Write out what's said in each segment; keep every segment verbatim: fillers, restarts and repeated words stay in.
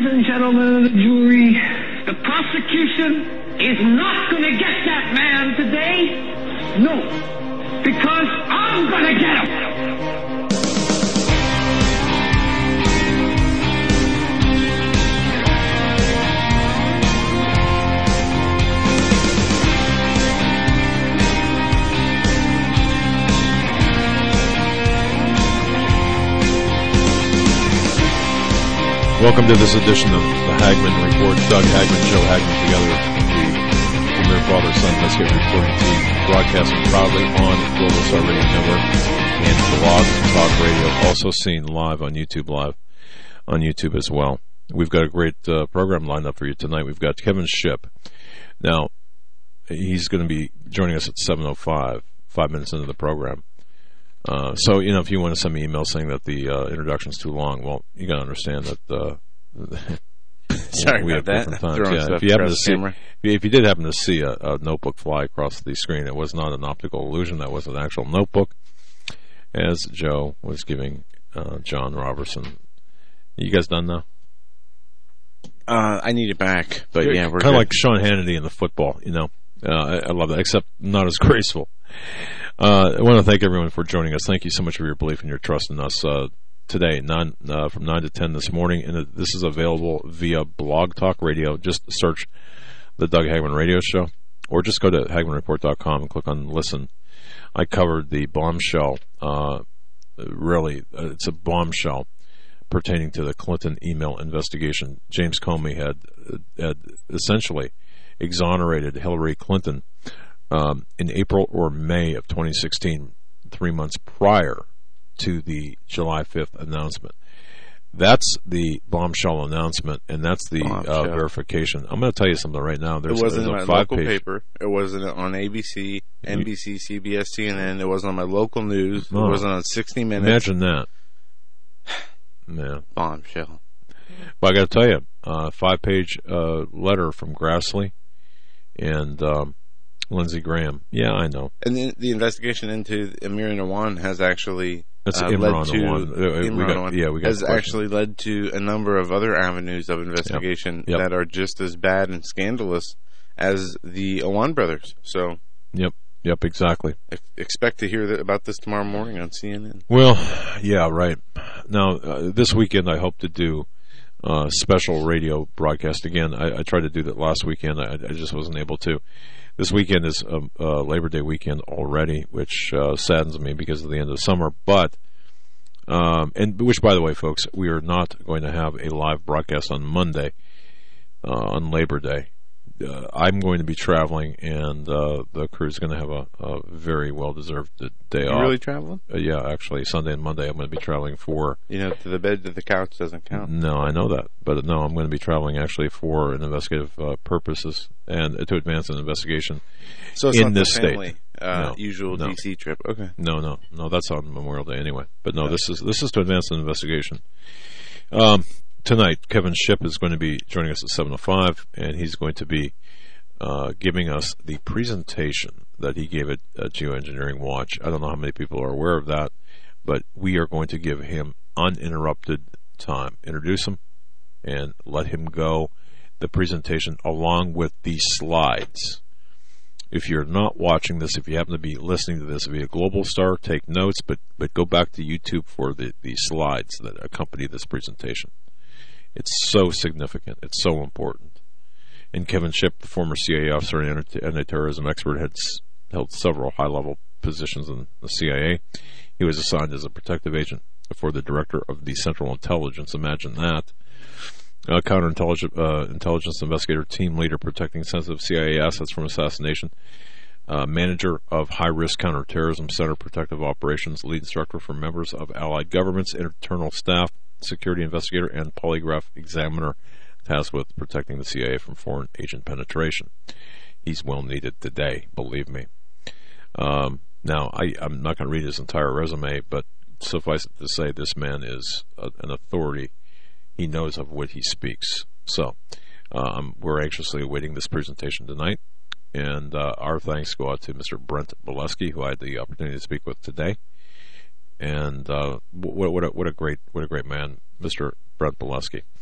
and gentlemen of the jury, the prosecution is not going to get that man today. No, because I'm going to get him. Welcome to this edition of the Hagmann Report. Doug Hagmann, Joe Hagmann together, the premier father-son investigative reporting team, broadcasting proudly on Global Star Radio Network and Blog Talk Radio, also seen live on YouTube Live, on YouTube as well. We've got a great uh, program lined up for you tonight. We've got Kevin Shipp. Now, he's going to be joining us at seven oh five, five minutes into the program. Uh, so, you know, if you want to send me emails saying that the uh, introduction's too long, well, you got to understand that uh, Sorry we about have that. different times. Yeah, if you happen to see, if you did happen to see a, a notebook fly across the screen, it was not an optical illusion. That was an actual notebook, as Joe was giving uh, John Robertson. You guys done now? Uh, I need it back, but You're yeah, we're kind of good. like Sean Hannity in the football. You know, uh, I, I love that, except not as graceful. Uh, I want to thank everyone for joining us. Thank you so much for your belief and your trust in us uh, today, nine, uh, from nine to ten this morning. And it, this is available via Blog Talk Radio. Just search the Doug Hagmann Radio Show, or just go to Hagmann Report dot com and click on Listen. I covered the bombshell, uh, really, uh, it's a bombshell pertaining to the Clinton email investigation. James Comey had, had essentially exonerated Hillary Clinton Um, in April or May of twenty sixteen, three months prior to the July fifth announcement. That's the bombshell announcement, and that's the uh, verification. I'm going to tell you something right now. There's, it wasn't there's in a my local five-page paper. It wasn't on A B C, N B C, C B S, C N N. It wasn't on my local news. Oh. It wasn't on sixty minutes. Imagine that. Man. Bombshell. But I got to tell you, uh, five-page uh, letter from Grassley and um, Lindsey Graham. Yeah, I know. And the, the investigation into Amir Nawan has actually That's uh, Imran led to Nawan. Uh, we Imran got- Nawan yeah, we got has questions. actually led to a number of other avenues of investigation Yep. Yep. that are just as bad and scandalous as the Awan brothers. So, Yep, yep, exactly. ex- expect to hear that, about this tomorrow morning on C N N. Well, yeah, right. Now, uh, this weekend I hope to do uh, special radio broadcast again. I, I tried to do that last weekend. I, I just wasn't able to. This weekend is um, uh, Labor Day weekend already, which uh, saddens me because of the end of summer. But, um, and which, by the way, folks, we are not going to have a live broadcast on Monday, uh, on Labor Day. Uh, I'm going to be traveling, and uh, the crew is going to have a, a very well-deserved day You off. really traveling? Uh, yeah, actually, Sunday and Monday I'm going to be traveling for... You know, to the bed to the couch doesn't count. No, I know that. But no, I'm going to be traveling actually for an investigative uh, purposes and uh, to advance an investigation So it's in not this the family, state. Uh, No, usual no. D C trip. Okay. No, no, no, that's on Memorial Day anyway. But no, this is this is to advance an investigation. Um, tonight, Kevin Shipp is going to be joining us at seven oh five, and he's going to be uh, giving us the presentation that he gave at uh, Geoengineering Watch. I don't know how many people are aware of that, but we are going to give him uninterrupted time. Introduce him and let him go. The presentation along with the slides. If you're not watching this, if you happen to be listening to this via Global Star, take notes, but, but go back to YouTube for the, the slides that accompany this presentation. It's so significant. It's so important. And Kevin Shipp, the former C I A officer and anti-terrorism expert, had s- held several high-level positions in the C I A. He was assigned as a protective agent for the director of the Central Intelligence. Imagine that. Uh, counterintelligence uh, intelligence investigator, team leader protecting sensitive C I A assets from assassination, uh, manager of high-risk counterterrorism center protective operations, lead instructor for members of allied governments, internal staff, security investigator, and polygraph examiner tasked with protecting the C I A from foreign agent penetration. He's well needed today, believe me. Um, now, I, I'm not going to read his entire resume, but suffice it to say, this man is a, an authority. He knows of what he speaks. So, um, we're anxiously awaiting this presentation tonight. And uh, our thanks go out to Mister Brent Bolesky, who I had the opportunity to speak with today. And uh, what, what, a, what a great what a great man, Mister Brent Bolesky.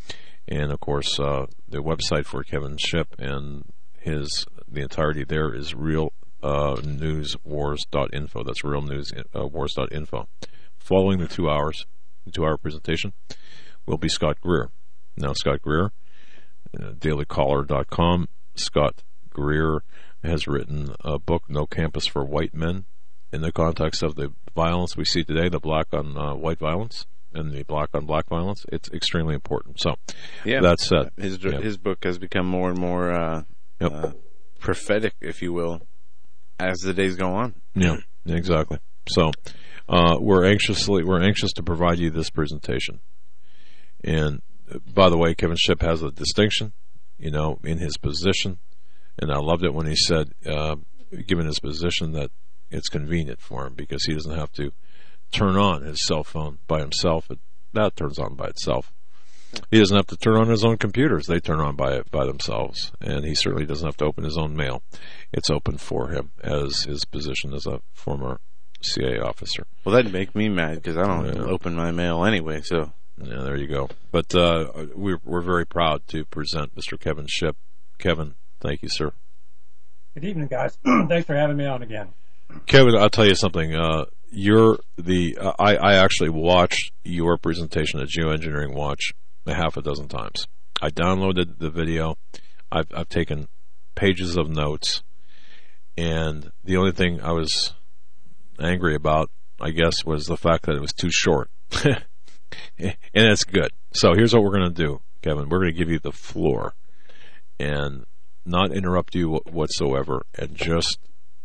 And, of course, uh, the website for Kevin Shipp and his the entirety there is real news wars dot info. That's real news wars dot info. Following the two hours, the two-hour presentation, will be Scott Greer. Now, Scott Greer, uh, daily caller dot com. Scott Greer has written a book, No Campus for White Men, in the context of the violence we see today, the black on uh, white violence and the black on black violence. It's extremely important. So, yeah, that said, his yeah. his book has become more and more uh, yep. uh, prophetic, if you will, as the days go on. Yeah, exactly. So, uh, we're anxiously we're anxious to provide you this presentation. And uh, by the way, Kevin Shipp has a distinction, you know, in his position, and I loved it when he said, uh, given his position, that it's convenient for him because he doesn't have to turn on his cell phone by himself. It, that turns on by itself. He doesn't have to turn on his own computers. They turn on by by themselves. And he certainly doesn't have to open his own mail. It's open for him as his position as a former C I A officer. Well, that'd make me mad because I don't yeah. open my mail anyway. So yeah, there you go. But uh, we're, we're very proud to present Mister Kevin Shipp. Kevin, thank you, sir. Good evening, guys. Thanks for having me on again. Kevin, I'll tell you something. Uh, you're the uh, I, I actually watched your presentation at Geoengineering Watch a half a dozen times. I downloaded the video. I've, I've taken pages of notes, and the only thing I was angry about, I guess, was the fact that it was too short. And it's good. So here's what we're going to do, Kevin. We're going to give you the floor and not interrupt you whatsoever, and just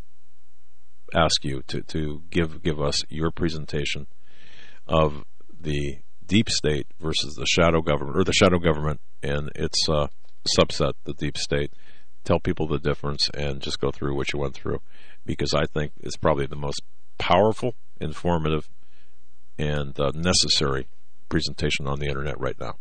ask you to, to give give us your presentation of the deep state versus the shadow government, or the shadow government and its uh, subset, the deep state. Tell people the difference and just go through what you went through, because I think it's probably the most powerful, informative, and uh, necessary presentation on the internet right now.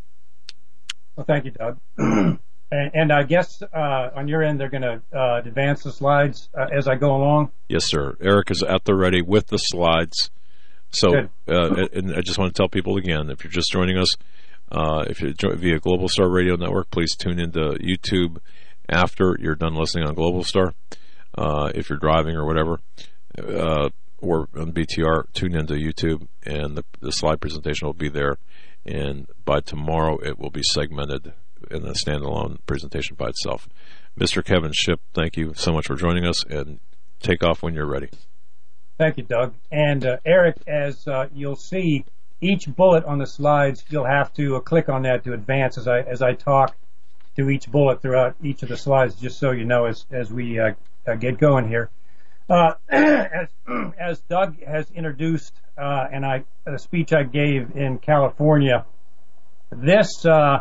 Well, thank you, Doug. and, and I guess uh, on your end, they're going to uh, advance the slides uh, as I go along? Yes, sir. Eric is at the ready with the slides. So, uh, and I just want to tell people again, if you're just joining us, uh, if you're via Global Star Radio Network, please tune into YouTube after you're done listening on Global Star. Uh, if you're driving or whatever, uh, or on B T R, tune into YouTube, and the, the slide presentation will be there. And by tomorrow, it will be segmented in a standalone presentation by itself. Mister Kevin Shipp, thank you so much for joining us, and take off when you're ready. Thank you, Doug. And uh, Eric, as uh, you'll see, each bullet on the slides, you'll have to uh, click on that to advance as I as I talk to each bullet throughout each of the slides, just so you know as as we uh, uh, get going here. Uh, as, as Doug has introduced, uh, and I a speech I gave in California, this uh,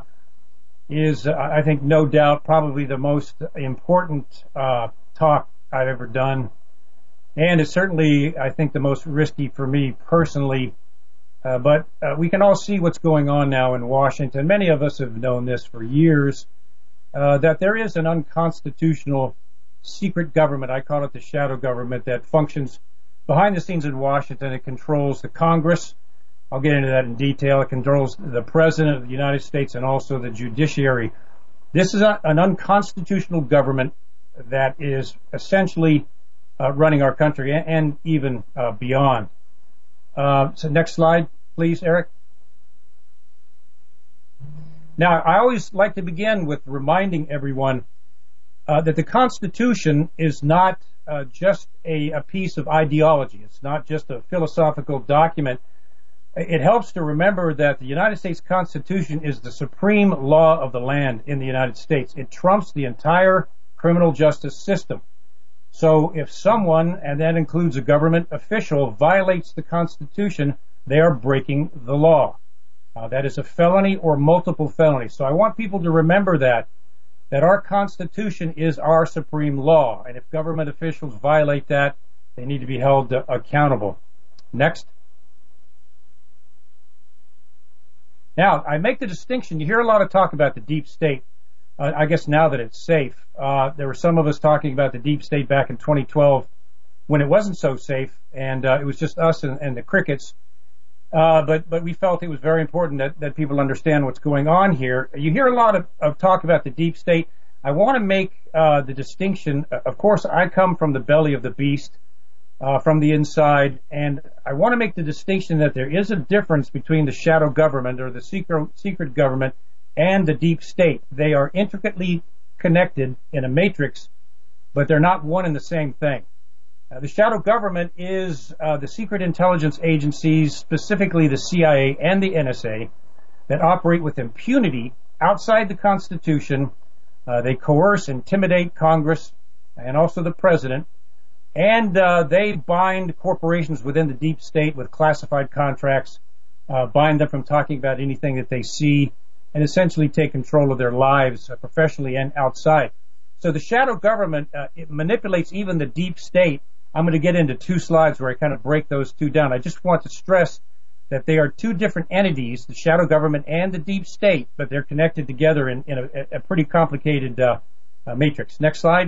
is, uh, I think, no doubt, probably the most important uh, talk I've ever done. And it's certainly, I think, the most risky for me personally. Uh, but uh, we can all see what's going on now in Washington. Many of us have known this for years, uh, that there is an unconstitutional secret government, I call it the shadow government, that functions behind the scenes in Washington. It controls the Congress. I'll get into that in detail. It controls the President of the United States and also the judiciary. This is a, an unconstitutional government that is essentially Uh, running our country and, and even uh, beyond. Uh, so next slide, please, Eric. Now, I always like to begin with reminding everyone uh, that the Constitution is not uh, just a, a piece of ideology. It's not just a philosophical document. It helps to remember that the United States Constitution is the supreme law of the land in the United States. It trumps the entire criminal justice system. So if someone, and that includes a government official, violates the Constitution, they are breaking the law. Uh, that is a felony or multiple felonies. So I want people to remember that, that our Constitution is our supreme law. And if government officials violate that, they need to be held uh, accountable. Next. Now, I make the distinction. You hear a lot of talk about the deep state. Uh, I guess now that it's safe. Uh, there were some of us talking about the deep state back in twenty twelve when it wasn't so safe, and uh, it was just us and, and the crickets. Uh, but but we felt it was very important that, that people understand what's going on here. You hear a lot of, of talk about the deep state. I want to make uh, the distinction. Of course, I come from the belly of the beast, uh, from the inside, and I want to make the distinction that there is a difference between the shadow government or the secret secret government and the deep state. They are intricately connected in a matrix, but they're not one and the same thing. Uh, the shadow government is uh, the secret intelligence agencies, specifically the C I A and the N S A, that operate with impunity outside the Constitution. Uh, they coerce, intimidate Congress and also the President, and uh, they bind corporations within the deep state with classified contracts, uh, bind them from talking about anything that they see, and essentially take control of their lives uh, professionally and outside. So the shadow government, uh, it manipulates even the deep state. I'm going to get into two slides where I kind of break those two down. I just want to stress that they are two different entities, the shadow government and the deep state, but they're connected together in, in a, a pretty complicated uh, uh, matrix. Next slide.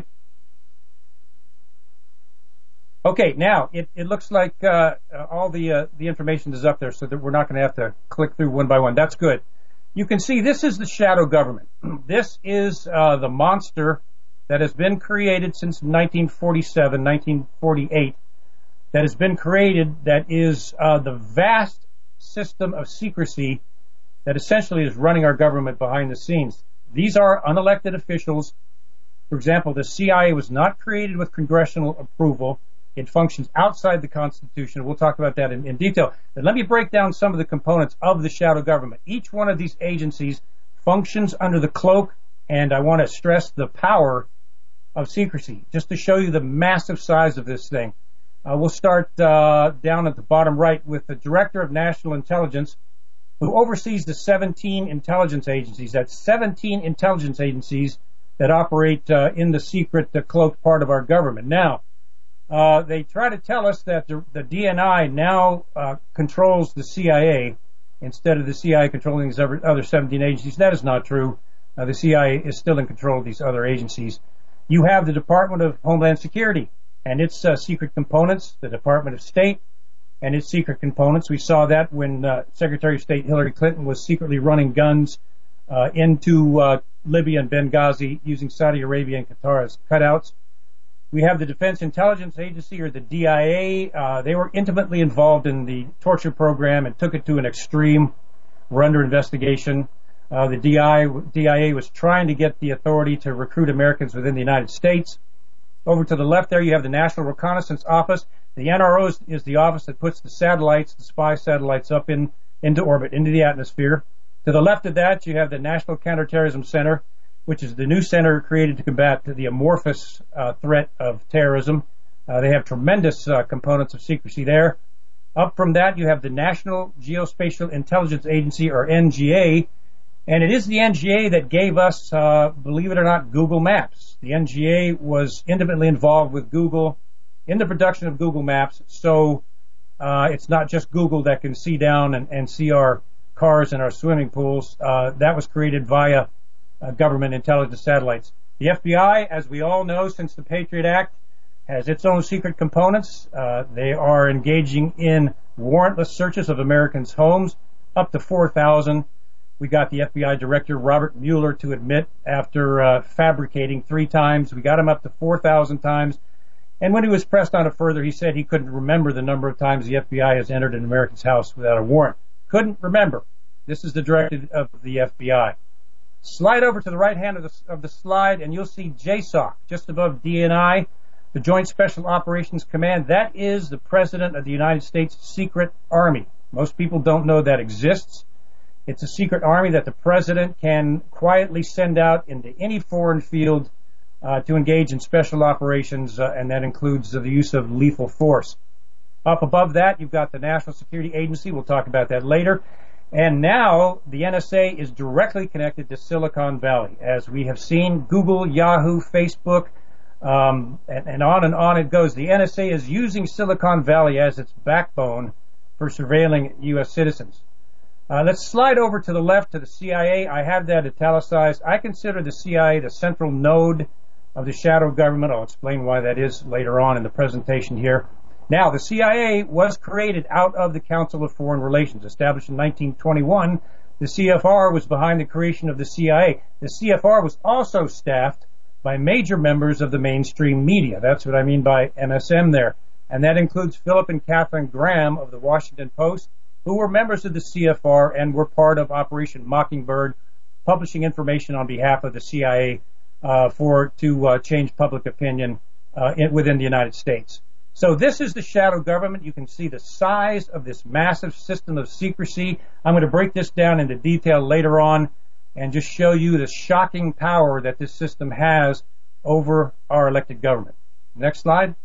Okay, now it, it looks like uh, uh, all the uh, the information is up there, so that we're not going to have to click through one by one. That's good. You can see this is the shadow government. This is uh, the monster that has been created since nineteen forty-seven, nineteen forty-eight, that has been created, that is uh, the vast system of secrecy that essentially is running our government behind the scenes. These are unelected officials. For example, the C I A was not created with congressional approval. It functions outside the Constitution. We'll talk about that in, in detail. But let me break down some of the components of the shadow government. Each one of these agencies functions under the cloak, and I want to stress the power of secrecy, just to show you the massive size of this thing. Uh, we'll start uh, down at the bottom right with the Director of National Intelligence, who oversees the seventeen intelligence agencies. That's seventeen intelligence agencies that operate uh, in the secret, the cloaked part of our government. Now, uh, they try to tell us that the, the D N I now uh, controls the C I A instead of the C I A controlling these other seventeen agencies. That is not true. Uh, the C I A is still in control of these other agencies. You have the Department of Homeland Security and its uh, secret components, the Department of State and its secret components. We saw that when uh, Secretary of State Hillary Clinton was secretly running guns uh, into uh, Libya and Benghazi using Saudi Arabia and Qatar as cutouts. We have the Defense Intelligence Agency, or the D I A. Uh, they were intimately involved in the torture program and took it to an extreme. We're under investigation. Uh, the D I A was trying to get the authority to recruit Americans within the United States. Over to the left there, you have the National Reconnaissance Office. The N R O is, is the office that puts the satellites, the spy satellites, up in into orbit, into the atmosphere. To the left of that, you have the National Counterterrorism Center, which is the new center created to combat the amorphous uh, threat of terrorism. Uh, they have tremendous uh, components of secrecy there. Up from that, you have the National Geospatial Intelligence Agency, or N G A, and it is the N G A that gave us, uh, believe it or not, Google Maps. The N G A was intimately involved with Google in the production of Google Maps, so uh, it's not just Google that can see down and, and see our cars and our swimming pools. Uh, that was created via uh, government intelligence satellites. The F B I, as we all know since the Patriot Act, has its own secret components. Uh, they are engaging in warrantless searches of Americans' homes, up to four thousand. We got the F B I Director Robert Mueller to admit after uh, fabricating three times. We got him up to four thousand times. And when he was pressed on it further, he said he couldn't remember the number of times the F B I has entered an American's house without a warrant. Couldn't remember. This is the directive of the F B I. Slide over to the right hand of the, of the slide, and you'll see J SOC, just above D N I, the Joint Special Operations Command. That is the President of the United States Secret Army. Most people don't know that exists. It's a secret army that the President can quietly send out into any foreign field uh, to engage in special operations, uh, and that includes uh, the use of lethal force. Up above that, you've got the National Security Agency. We'll talk about that later. And now the N S A is directly connected to Silicon Valley. As we have seen, Google, Yahoo, Facebook, um, and, and on and on it goes. The N S A is using Silicon Valley as its backbone for surveilling U S citizens. Uh, let's slide over to the left to the C I A. I have that italicized. I consider the C I A the central node of the shadow government. I'll explain why that is later on in the presentation here. Now, the C I A was created out of the Council of Foreign Relations. Established in nineteen twenty-one, the C F R was behind the creation of the C I A. The C F R was also staffed by major members of the mainstream media. That's what I mean by M S M there. And that includes Philip and Catherine Graham of the Washington Post, who were members of the C F R and were part of Operation Mockingbird, publishing information on behalf of the C I A uh, for to uh, change public opinion uh, in, within the United States. So this is the shadow government. You can see the size of this massive system of secrecy. I'm going to break this down into detail later on and just show you the shocking power that this system has over our elected government. Next slide.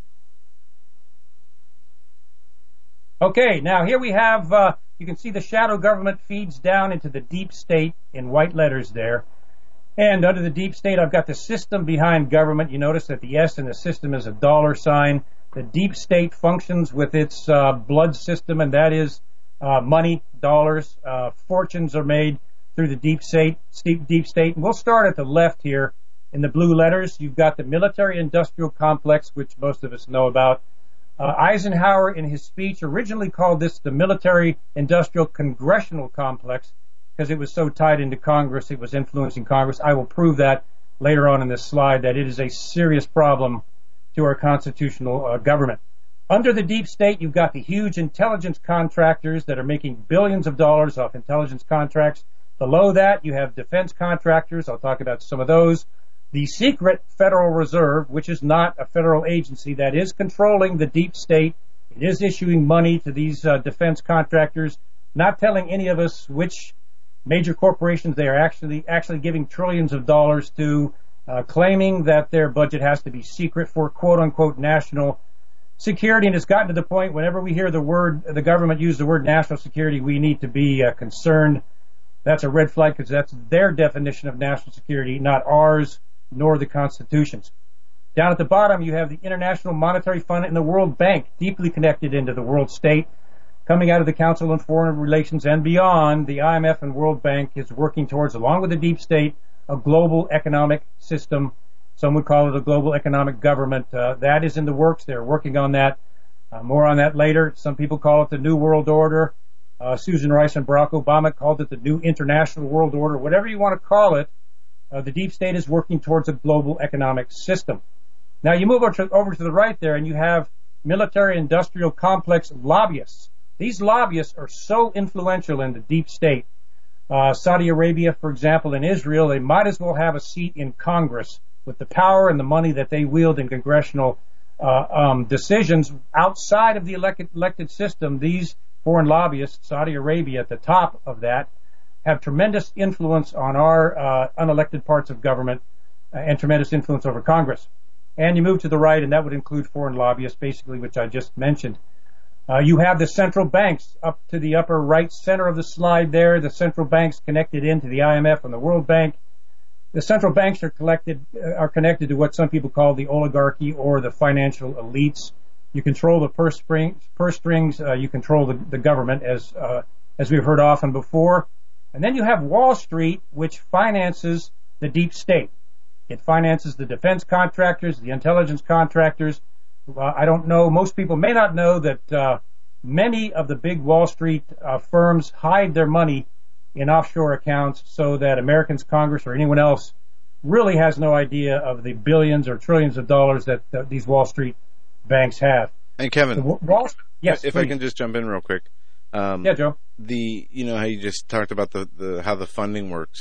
Okay, now here we have, uh, you can see the shadow government feeds down into the deep state in white letters there. And under the deep state, I've got the system behind government. You notice that the S in the system is a dollar sign. The deep state functions with its uh, blood system, and that is uh, money, dollars. Uh, fortunes are made through the deep state, deep state. And we'll start at the left here in the blue letters. You've got the military-industrial complex, which most of us know about. Uh, Eisenhower, in his speech, originally called this the military-industrial congressional complex because it was so tied into Congress, it was influencing Congress. I will prove that later on in this slide, that it is a serious problem to our constitutional uh, government. Under the deep state, you've got the huge intelligence contractors that are making billions of dollars off intelligence contracts. Below that, you have defense contractors. I'll talk about some of those. The secret Federal Reserve, which is not a federal agency, that is controlling the deep state. It is issuing money to these uh, defense contractors, not telling any of us which major corporations they are actually actually giving trillions of dollars to, uh, claiming that their budget has to be secret for quote-unquote national security. And it's gotten to the point whenever we hear the word, the government use the word national security, we need to be uh, concerned. That's a red flag because that's their definition of national security, not ours, nor the Constitution's. Down at the bottom, you have the International Monetary Fund and the World Bank, deeply connected into the world state. Coming out of the Council on Foreign Relations and beyond, the I M F and World Bank is working towards, along with the deep state, a global economic system. Some would call it a global economic government. Uh, that is in the works. They're working on that. Uh, more on that later. Some people call it the New World Order. Uh, Susan Rice and Barack Obama called it the New International World Order. Whatever you want to call it, uh, the deep state is working towards a global economic system. Now you move over to, over to the right there, and you have military-industrial complex lobbyists. These lobbyists are so influential in the deep state. Uh, Saudi Arabia, for example, and Israel, they might as well have a seat in Congress with the power and the money that they wield in congressional uh, um, decisions outside of the elected, elected system. These foreign lobbyists, Saudi Arabia at the top of that, have tremendous influence on our uh, unelected parts of government uh, and tremendous influence over Congress. And you move to the right, and that would include foreign lobbyists, basically, which I just mentioned. Uh, you have the central banks up to the upper right center of the slide there. The central banks connected into the I M F and the World Bank. The central banks are collected uh, are connected to what some people call the oligarchy or the financial elites. You control the purse strings. Purse strings uh, you control the, the government, as uh, as we've heard often before. And then you have Wall Street, which finances the deep state. It finances the defense contractors, the intelligence contractors. Uh, I don't know, most people may not know that uh, many of the big Wall Street uh, firms hide their money in offshore accounts so that Americans, Congress, or anyone else really has no idea of the billions or trillions of dollars that uh, these Wall Street banks have. And Kevin, so, Wall, yes, if please. I can just jump in real quick. Um, yeah, Joe. The you know how you just talked about the, the how the funding works.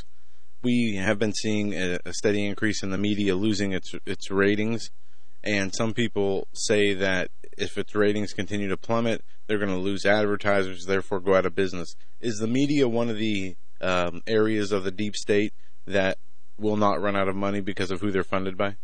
We have been seeing a, a steady increase in the media losing its its ratings. And some people say that if its ratings continue to plummet, they're going to lose advertisers, therefore go out of business. Is the media one of the um, areas of the deep state that will not run out of money because of who they're funded by?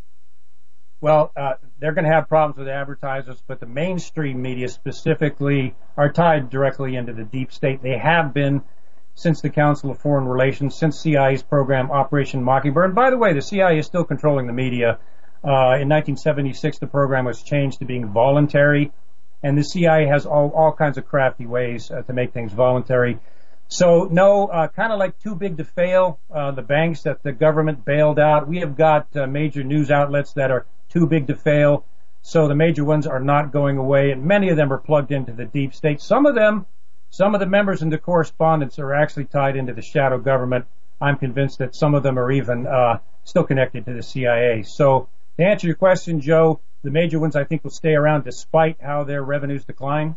Well, uh, they're going to have problems with advertisers, but the mainstream media specifically are tied directly into the deep state. They have been since the Council of Foreign Relations, since C I A's program Operation Mockingbird. And by the way, the C I A is still controlling the media. Uh, in nineteen seventy-six, the program was changed to being voluntary, and the C I A has all, all kinds of crafty ways uh, to make things voluntary. So, no, uh, kind of like too big to fail, uh, the banks that the government bailed out. We have got uh, major news outlets that are too big to fail. So the major ones are not going away, and many of them are plugged into the deep state. Some of them, some of the members in the correspondence are actually tied into the shadow government. I'm convinced that some of them are even uh, still connected to the C I A. So to answer your question, Joe, the major ones I think will stay around despite how their revenues decline.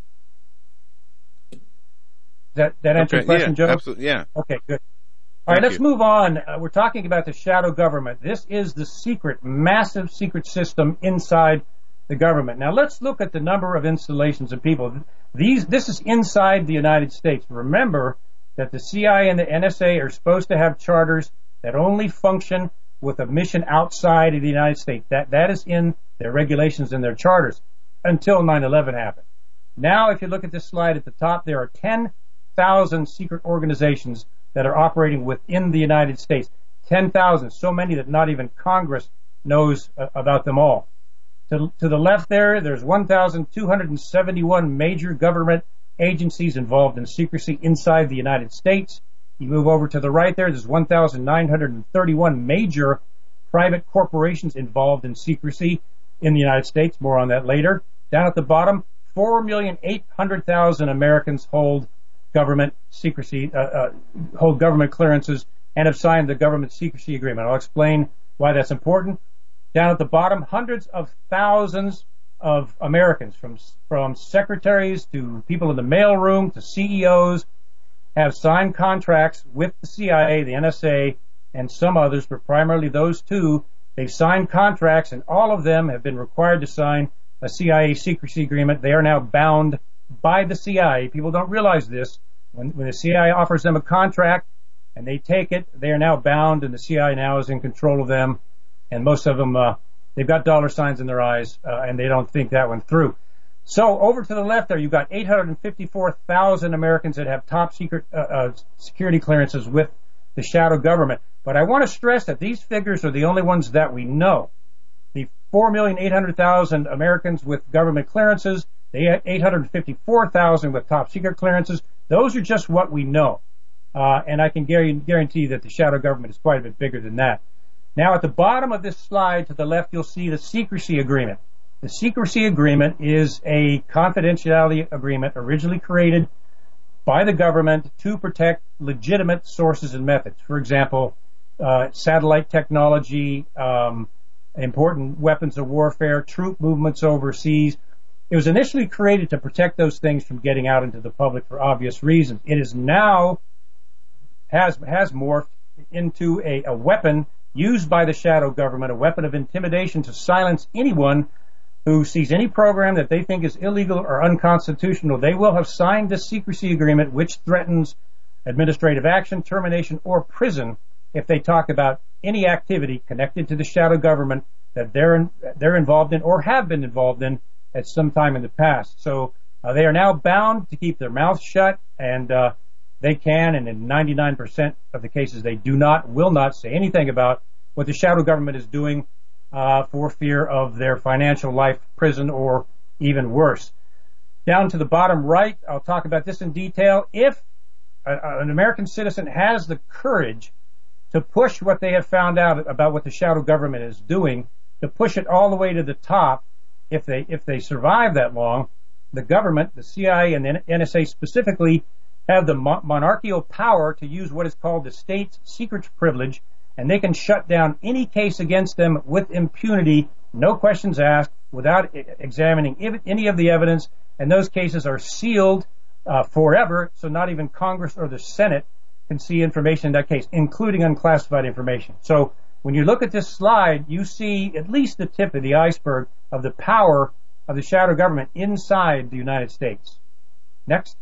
That that answer okay, your question, yeah, Joe? Absolutely, yeah. Okay, good. All right, Thank let's you. move on. Uh, we're talking about the shadow government. This is the secret, massive secret system inside the government. Now let's look at the number of installations of people. These, this is inside the United States. Remember that the C I A and the N S A are supposed to have charters that only function with a mission outside of the United States. That that is in their regulations and their charters until nine eleven happened. Now, if you look at this slide at the top, there are ten thousand secret organizations that are operating within the United States. ten thousand, so many that not even Congress knows uh, about them all. To, to the left there, there's one thousand two hundred seventy-one major government agencies involved in secrecy inside the United States. You move over to the right there, there's one thousand nine hundred thirty-one major private corporations involved in secrecy in the United States. More on that later. Down at the bottom, four million eight hundred thousand Americans hold government secrecy, uh, uh, hold government clearances and have signed the government secrecy agreement. I'll explain why that's important. Down at the bottom, hundreds of thousands of Americans, from from secretaries to people in the mailroom to C E Os, have signed contracts with the C I A, the N S A, and some others, but primarily those two. They've signed contracts, and all of them have been required to sign a C I A secrecy agreement. They are now bound by the C I A. People don't realize this. When, when the C I A offers them a contract and they take it, they are now bound, and the C I A now is in control of them. And most of them, uh, they've got dollar signs in their eyes, uh, and they don't think that one through. So over to the left there, you've got eight hundred fifty-four thousand Americans that have top secret uh, uh, security clearances with the shadow government. But I want to stress that these figures are the only ones that we know. The four million eight hundred thousand Americans with government clearances, the eight hundred fifty-four thousand with top secret clearances, those are just what we know. Uh, and I can guarantee that the shadow government is quite a bit bigger than that. Now, at the bottom of this slide to the left, you'll see the secrecy agreement. The secrecy agreement is a confidentiality agreement originally created by the government to protect legitimate sources and methods. For example, uh, satellite technology, um, important weapons of warfare, troop movements overseas. It was initially created to protect those things from getting out into the public for obvious reasons. It is now has has morphed into a, a weapon used by the shadow government, a weapon of intimidation to silence anyone who sees any program that they think is illegal or unconstitutional. They will have signed a secrecy agreement which threatens administrative action, termination, or prison if they talk about any activity connected to the shadow government that they're in, they're involved in or have been involved in at some time in the past. So uh, they are now bound to keep their mouths shut, and uh, they can, and in ninety-nine percent of the cases they do not, will not say anything about what the shadow government is doing uh, for fear of their financial life, prison, or even worse. Down to the bottom right, I'll talk about this in detail. If a, an American citizen has the courage to push what they have found out about what the shadow government is doing, to push it all the way to the top, if they if they survive that long, the government, the C I A and the N S A specifically, have the monarchical power to use what is called the state's secret privilege, and they can shut down any case against them with impunity, no questions asked, without examining any of the evidence, and those cases are sealed uh, forever, so not even Congress or the Senate can see information in that case, including unclassified information. So when you look at this slide, you see at least the tip of the iceberg of the power of the shadow government inside the United States. Next.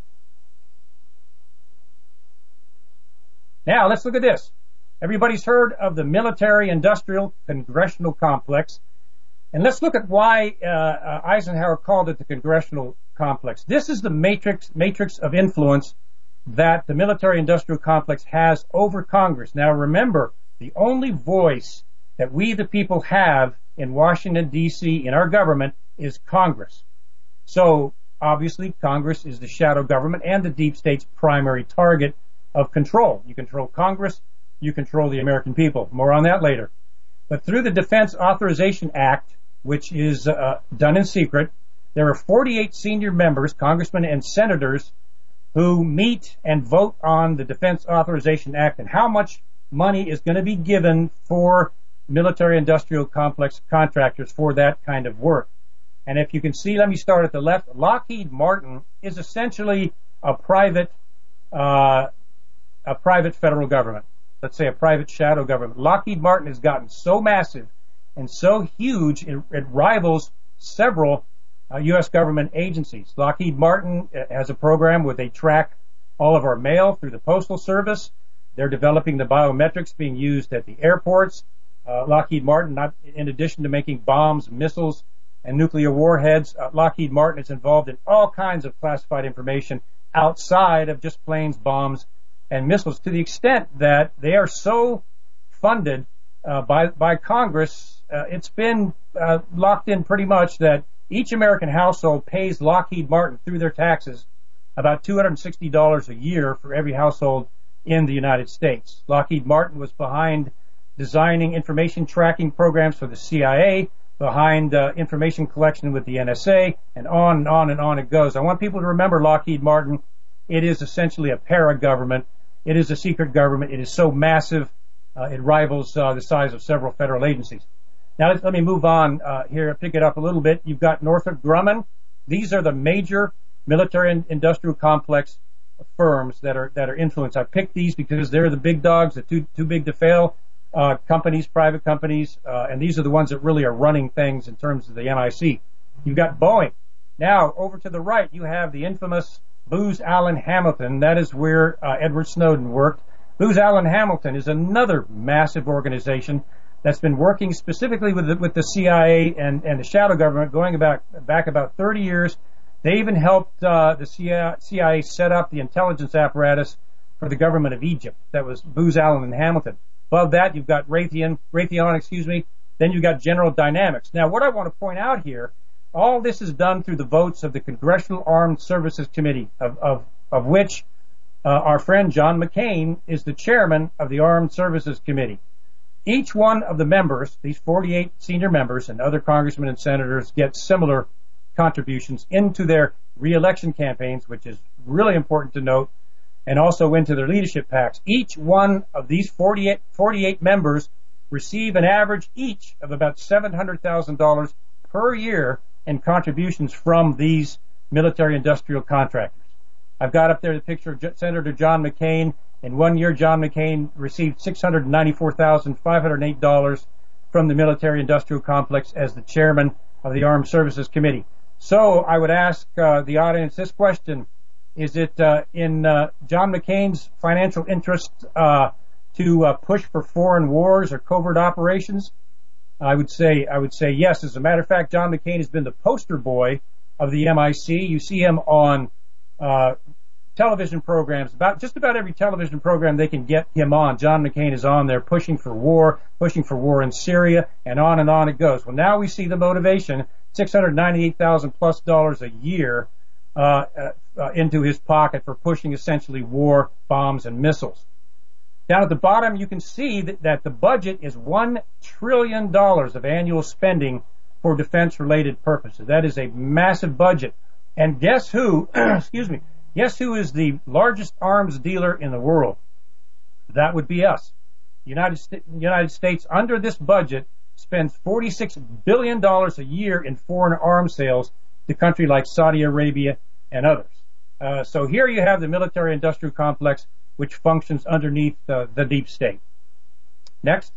Now, let's look at this. Everybody's heard of the military-industrial congressional complex. And let's look at why uh, uh, Eisenhower called it the congressional complex. This is the matrix, matrix of influence that the military-industrial complex has over Congress. Now, remember, the only voice that we, the people, have in Washington, D C, in our government, is Congress. So, obviously, Congress is the shadow government and the deep state's primary target of control. You control Congress, you control the American people. More on that later. But through the Defense Authorization Act, which is uh, done in secret. There are forty-eight senior members, congressmen and senators, who meet and vote on the Defense Authorization Act and how much money is going to be given for military-industrial complex contractors for that kind of work. And if you can see, let me start at the left. Lockheed Martin is essentially a private, uh, a private federal government. Let's say a private shadow government. Lockheed Martin has gotten so massive and so huge, it, it rivals several uh, U S government agencies. Lockheed Martin has a program where they track all of our mail through the Postal Service. They're developing the biometrics being used at the airports. Uh, Lockheed Martin, not in addition to making bombs, missiles, and nuclear warheads, uh, Lockheed Martin is involved in all kinds of classified information outside of just planes, bombs, and missiles, to the extent that they are so funded uh, by by Congress. Uh, it's been uh, locked in pretty much that each American household pays Lockheed Martin through their taxes about two hundred sixty dollars a year for every household in the United States. Lockheed Martin was behind designing information tracking programs for the C I A, behind uh, information collection with the N S A, and on and on and on it goes. I want people to remember Lockheed Martin. It is essentially a para-government. It is a secret government. It is so massive, uh, it rivals uh, the size of several federal agencies. Now, let, let me move on uh, here, pick it up a little bit. You've got Northrop Grumman. These are the major military and industrial complex firms that are that are influenced. I picked these because they're the big dogs, the too too big to fail uh, companies, private companies, uh, and these are the ones that really are running things in terms of the M I C. You've got Boeing. Now, over to the right, you have the infamous Booz Allen Hamilton. That is where uh, Edward Snowden worked. Booz Allen Hamilton is another massive organization that's been working specifically with the, with the C I A and, and the shadow government going about back about thirty years. They even helped uh, the C I A set up the intelligence apparatus for the government of Egypt. That was Booz Allen and Hamilton. Above that, you've got Raytheon, Raytheon, excuse me. Then you've got General Dynamics. Now, what I want to point out here, all this is done through the votes of the Congressional Armed Services Committee, of, of, of which uh, our friend John McCain is the chairman of the Armed Services Committee. Each one of the members, these forty-eight senior members and other congressmen and senators, get similar contributions into their re-election campaigns, which is really important to note, and also into their leadership PACs. Each one of these forty-eight, forty-eight members receive an average each of about seven hundred thousand dollars per year in contributions from these military-industrial contractors. I've got up there the picture of Senator John McCain. In one year, John McCain received six hundred ninety-four thousand five hundred eight dollars from the military-industrial complex as the chairman of the Armed Services Committee. So I would ask uh, the audience this question. Is it uh, in uh, John McCain's financial interest uh, to uh, push for foreign wars or covert operations? I would say I would say yes. As a matter of fact, John McCain has been the poster boy of the M I C. You see him on uh, television programs, about just about every television program they can get him on. John McCain is on there pushing for war, pushing for war in Syria, and on and on it goes. Well, now we see the motivation, six hundred ninety-eight thousand plus dollars a year uh, uh, into his pocket for pushing essentially war, bombs, and missiles. Down at the bottom, you can see that, that the budget is one trillion dollars of annual spending for defense-related purposes. That is a massive budget. And guess who, excuse me, guess who is the largest arms dealer in the world? That would be us. The United, St- United States, under this budget, spends forty-six billion dollars a year in foreign arms sales to countries like Saudi Arabia and others. Uh, so here you have the military-industrial complex, which functions underneath uh, the deep state. Next.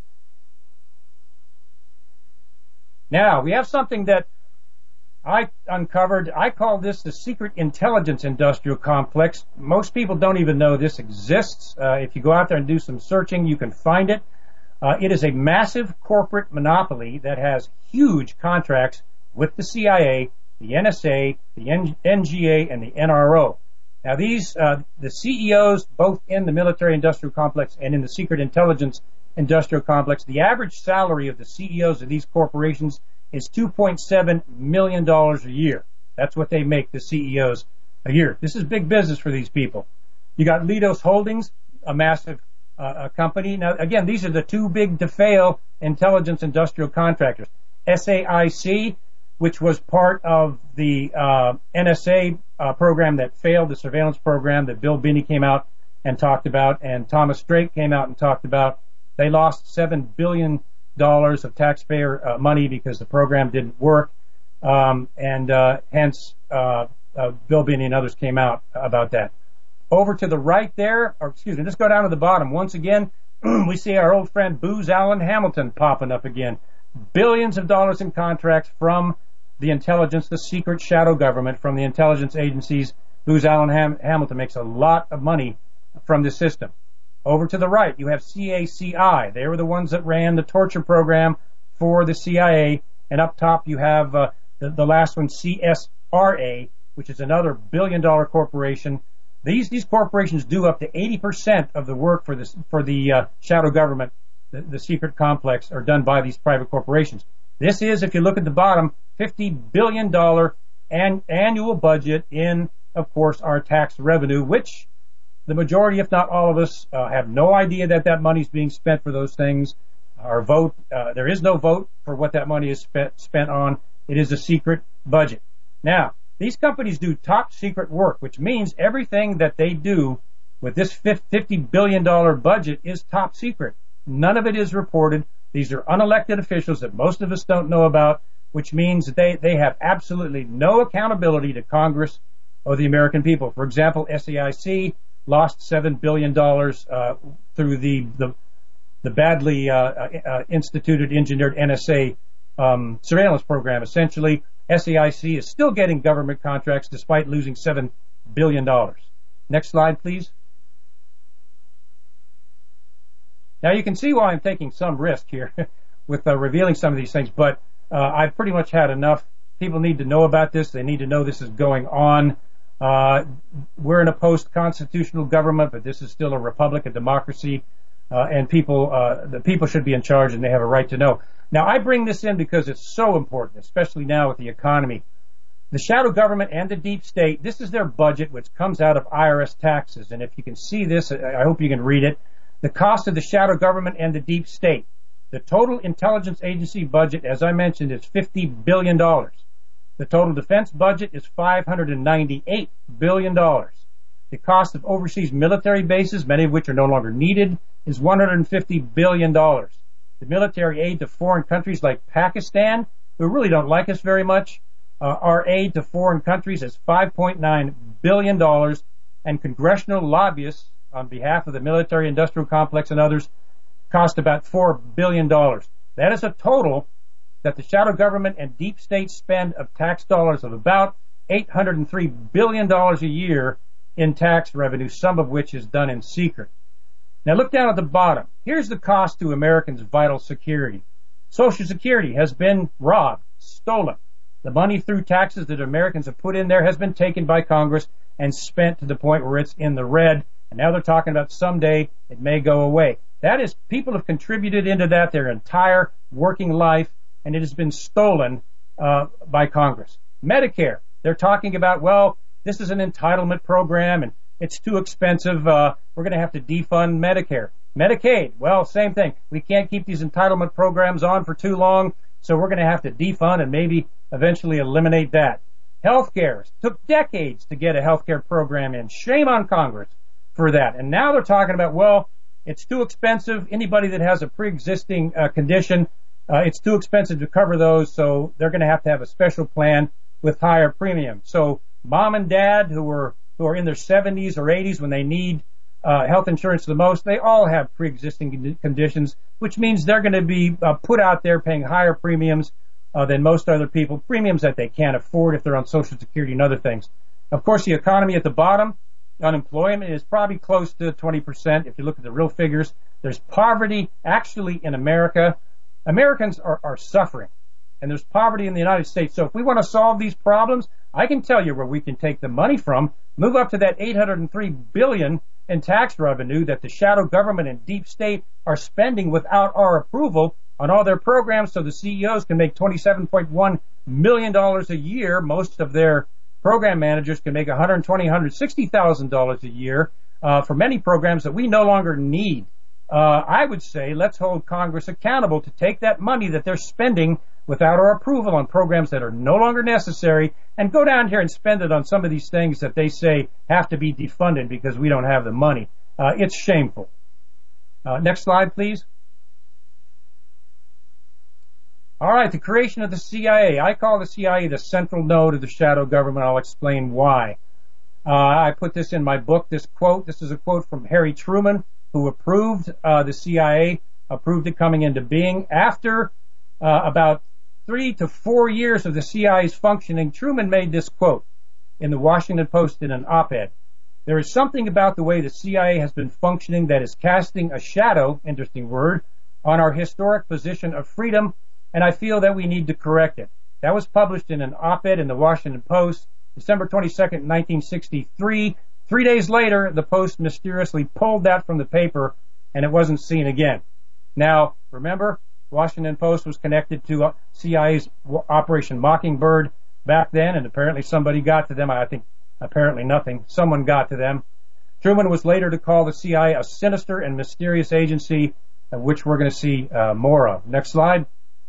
Now, we have something that I uncovered. I call this the secret intelligence industrial complex. Most people don't even know this exists. Uh, if you go out there and do some searching, you can find it. Uh, it is a massive corporate monopoly that has huge contracts with the C I A, the N S A, the N G A, and the N R O. Now, these, uh, the C E Os, both in the military-industrial complex and in the secret intelligence industrial complex, the average salary of the C E Os of these corporations is two point seven million dollars a year. That's what they make, the C E Os, a year. This is big business for these people. You got Leidos Holdings, a massive uh, a company. Now, again, these are the too big to fail intelligence industrial contractors. S A I C, which was part of the uh, N S A uh, program that failed, the surveillance program that Bill Binney came out and talked about, and Thomas Drake came out and talked about. They lost seven billion dollars of taxpayer uh, money because the program didn't work, um, and uh, hence uh, uh, Bill Binney and others came out about that. Over to the right there, or excuse me, let's go down to the bottom. Once again, we see our old friend Booz Allen Hamilton popping up again. Billions of dollars in contracts from the intelligence, the secret shadow government, from the intelligence agencies. Booz Allen Ham- Hamilton makes a lot of money from this system. Over to the right, you have C A C I. They were the ones that ran the torture program for the C I A. And up top, you have uh, the, the last one, C S R A, which is another billion-dollar corporation. These these corporations do up to eighty percent of the work for this for the uh, shadow government, the, the secret complex, are done by these private corporations. This is, if you look at the bottom, fifty billion dollars an, annual budget in, of course, our tax revenue, which the majority, if not all of us, uh, have no idea that that money is being spent for those things. Our vote, uh, there is no vote for what that money is spent, spent on. It is a secret budget. Now, these companies do top secret work, which means everything that they do with this fifty billion dollars budget is top secret. None of it is reported. These are unelected officials that most of us don't know about, which means that they, they have absolutely no accountability to Congress or the American people. For example, S A I C lost seven billion dollars uh, through the, the, the badly uh, uh, instituted, engineered N S A um, surveillance program. Essentially, S A I C is still getting government contracts despite losing seven billion dollars. Next slide, please. Now, you can see why I'm taking some risk here with uh, revealing some of these things, but uh, I've pretty much had enough. People need to know about this. They need to know this is going on. Uh, we're in a post-constitutional government, but this is still a republic, a democracy, uh, and people, uh, the people should be in charge, and they have a right to know. Now, I bring this in because it's so important, especially now with the economy. The shadow government and the deep state, this is their budget, which comes out of I R S taxes. And if you can see this, I hope you can read it. The cost of the shadow government and the deep state. The total intelligence agency budget, as I mentioned, is fifty billion dollars. The total defense budget is five hundred ninety-eight billion dollars. The cost of overseas military bases, many of which are no longer needed, is one hundred fifty billion dollars. The military aid to foreign countries like Pakistan, who really don't like us very much, uh, our aid to foreign countries is five point nine billion dollars, and congressional lobbyists on behalf of the military-industrial complex and others cost about four billion dollars. That is a total that the shadow government and deep state spend of tax dollars of about eight hundred three billion dollars a year in tax revenue, some of which is done in secret. Now look down at the bottom. Here's the cost to Americans' vital security. Social Security has been robbed, stolen. The money through taxes that Americans have put in there has been taken by Congress and spent to the point where it's in the red. And now they're talking about someday it may go away. That is, people have contributed into that their entire working life, and it has been stolen uh, by Congress. Medicare, they're talking about, well, this is an entitlement program, and it's too expensive. Uh, we're going to have to defund Medicare. Medicaid, well, same thing. We can't keep these entitlement programs on for too long, so we're going to have to defund and maybe eventually eliminate that. Healthcare, took decades to get a healthcare program in. Shame on Congress for that. And now they're talking about, well, it's too expensive. Anybody that has a pre-existing uh, condition, uh, it's too expensive to cover those, so they're going to have to have a special plan with higher premium. So mom and dad who are who are in their seventies or eighties when they need uh, health insurance the most, they all have pre-existing conditions, which means they're going to be uh, put out there paying higher premiums uh, than most other people, premiums that they can't afford if they're on Social Security and other things. Of course, the economy at the bottom, unemployment is probably close to twenty percent if you look at the real figures. There's poverty actually in America. Americans are, are suffering, and there's poverty in the United States. So if we want to solve these problems, I can tell you where we can take the money from, move up to that eight hundred three billion dollars in tax revenue that the shadow government and deep state are spending without our approval on all their programs, so the C E Os can make twenty-seven point one million dollars a year. Most of their program managers can make one hundred twenty thousand dollars, one hundred sixty thousand dollars a year uh, for many programs that we no longer need. Uh, I would say let's hold Congress accountable to take that money that they're spending without our approval on programs that are no longer necessary and go down here and spend it on some of these things that they say have to be defunded because we don't have the money. Uh, it's shameful. Uh, next slide, please. All right, the creation of the C I A. I call the C I A the central node of the shadow government. I'll explain why. Uh, I put this in my book, this quote. This is a quote from Harry Truman, who approved uh, the C I A, approved it coming into being. After uh, about three to four years of the C I A's functioning, Truman made this quote in the Washington Post in an op-ed. There is something about the way the C I A has been functioning that is casting a shadow, interesting word, on our historic position of freedom, and I feel that we need to correct it. That was published in an op-ed in the Washington Post, December twenty-second, nineteen sixty-three. Three days later, the Post mysteriously pulled that from the paper, and it wasn't seen again. Now, remember, Washington Post was connected to C I A's Operation Mockingbird back then, and apparently somebody got to them. I think apparently nothing. Someone got to them. Truman was later to call the C I A a sinister and mysterious agency, of which we're going to see uh, more of. Next slide.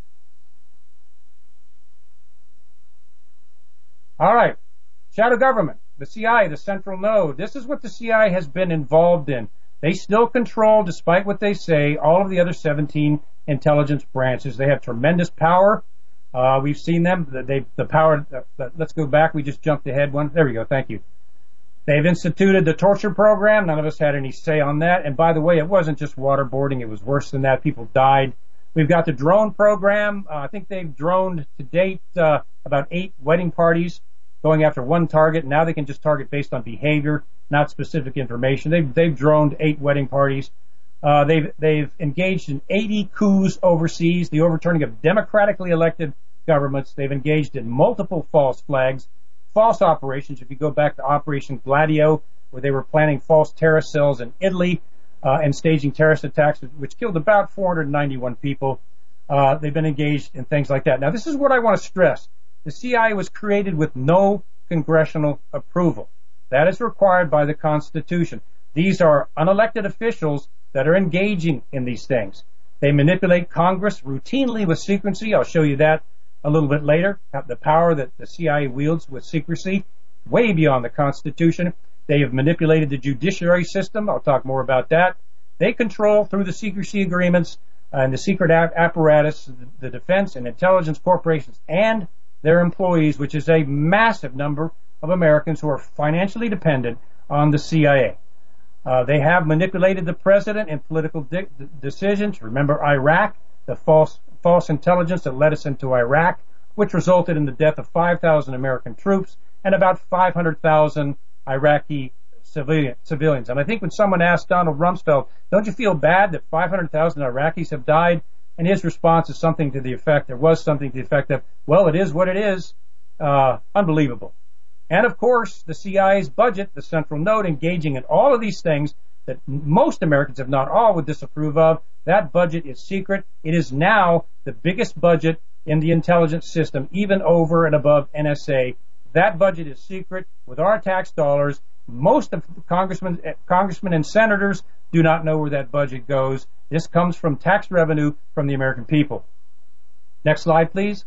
All right. Shadow government. The C I A, the central node. This is what the C I A has been involved in. They still control, despite what they say, all of the other seventeen intelligence branches. They have tremendous power. Uh, we've seen them. They, the power. Uh, let's go back. We just jumped ahead one. There we go. Thank you. They've instituted the torture program. None of us had any say on that. And by the way, it wasn't just waterboarding. It was worse than that. People died. We've got the drone program. Uh, I think they've droned to date uh, about eight wedding parties, going after one target. Now they can just target based on behavior, not specific information. They've, they've droned eight wedding parties. Uh, they've, they've engaged in eighty coups overseas, the overturning of democratically elected governments. They've engaged in multiple false flags, false operations. If you go back to Operation Gladio, where they were planning false terrorist cells in Italy uh, and staging terrorist attacks, which killed about four hundred ninety-one people. Uh, they've been engaged in things like that. Now, this is what I want to stress. The C I A was created with no congressional approval. That is required by the Constitution. These are unelected officials that are engaging in these things. They manipulate Congress routinely with secrecy. I'll show you that a little bit later. The power that the C I A wields with secrecy, way beyond the Constitution. They have manipulated the judiciary system. I'll talk more about that. They control, through the secrecy agreements and the secret apparatus, the defense and intelligence corporations and their employees, which is a massive number of Americans who are financially dependent on the C I A. Uh, they have manipulated the president in political de- decisions. Remember Iraq, the false false intelligence that led us into Iraq, which resulted in the death of five thousand American troops and about five hundred thousand Iraqi civilian, civilians. And I think when someone asked Donald Rumsfeld, don't you feel bad that five hundred thousand Iraqis have died? And his response is something to the effect, there was something to the effect of, well, it is what it is. Uh, unbelievable. And of course, the C I A's budget, the central node, engaging in all of these things that most Americans, if not all, would disapprove of. That budget is secret. It is now the biggest budget in the intelligence system, even over and above N S A. That budget is secret with our tax dollars. Most of congressmen, congressmen and senators do not know where that budget goes. This comes from tax revenue from the American people. Next slide, please.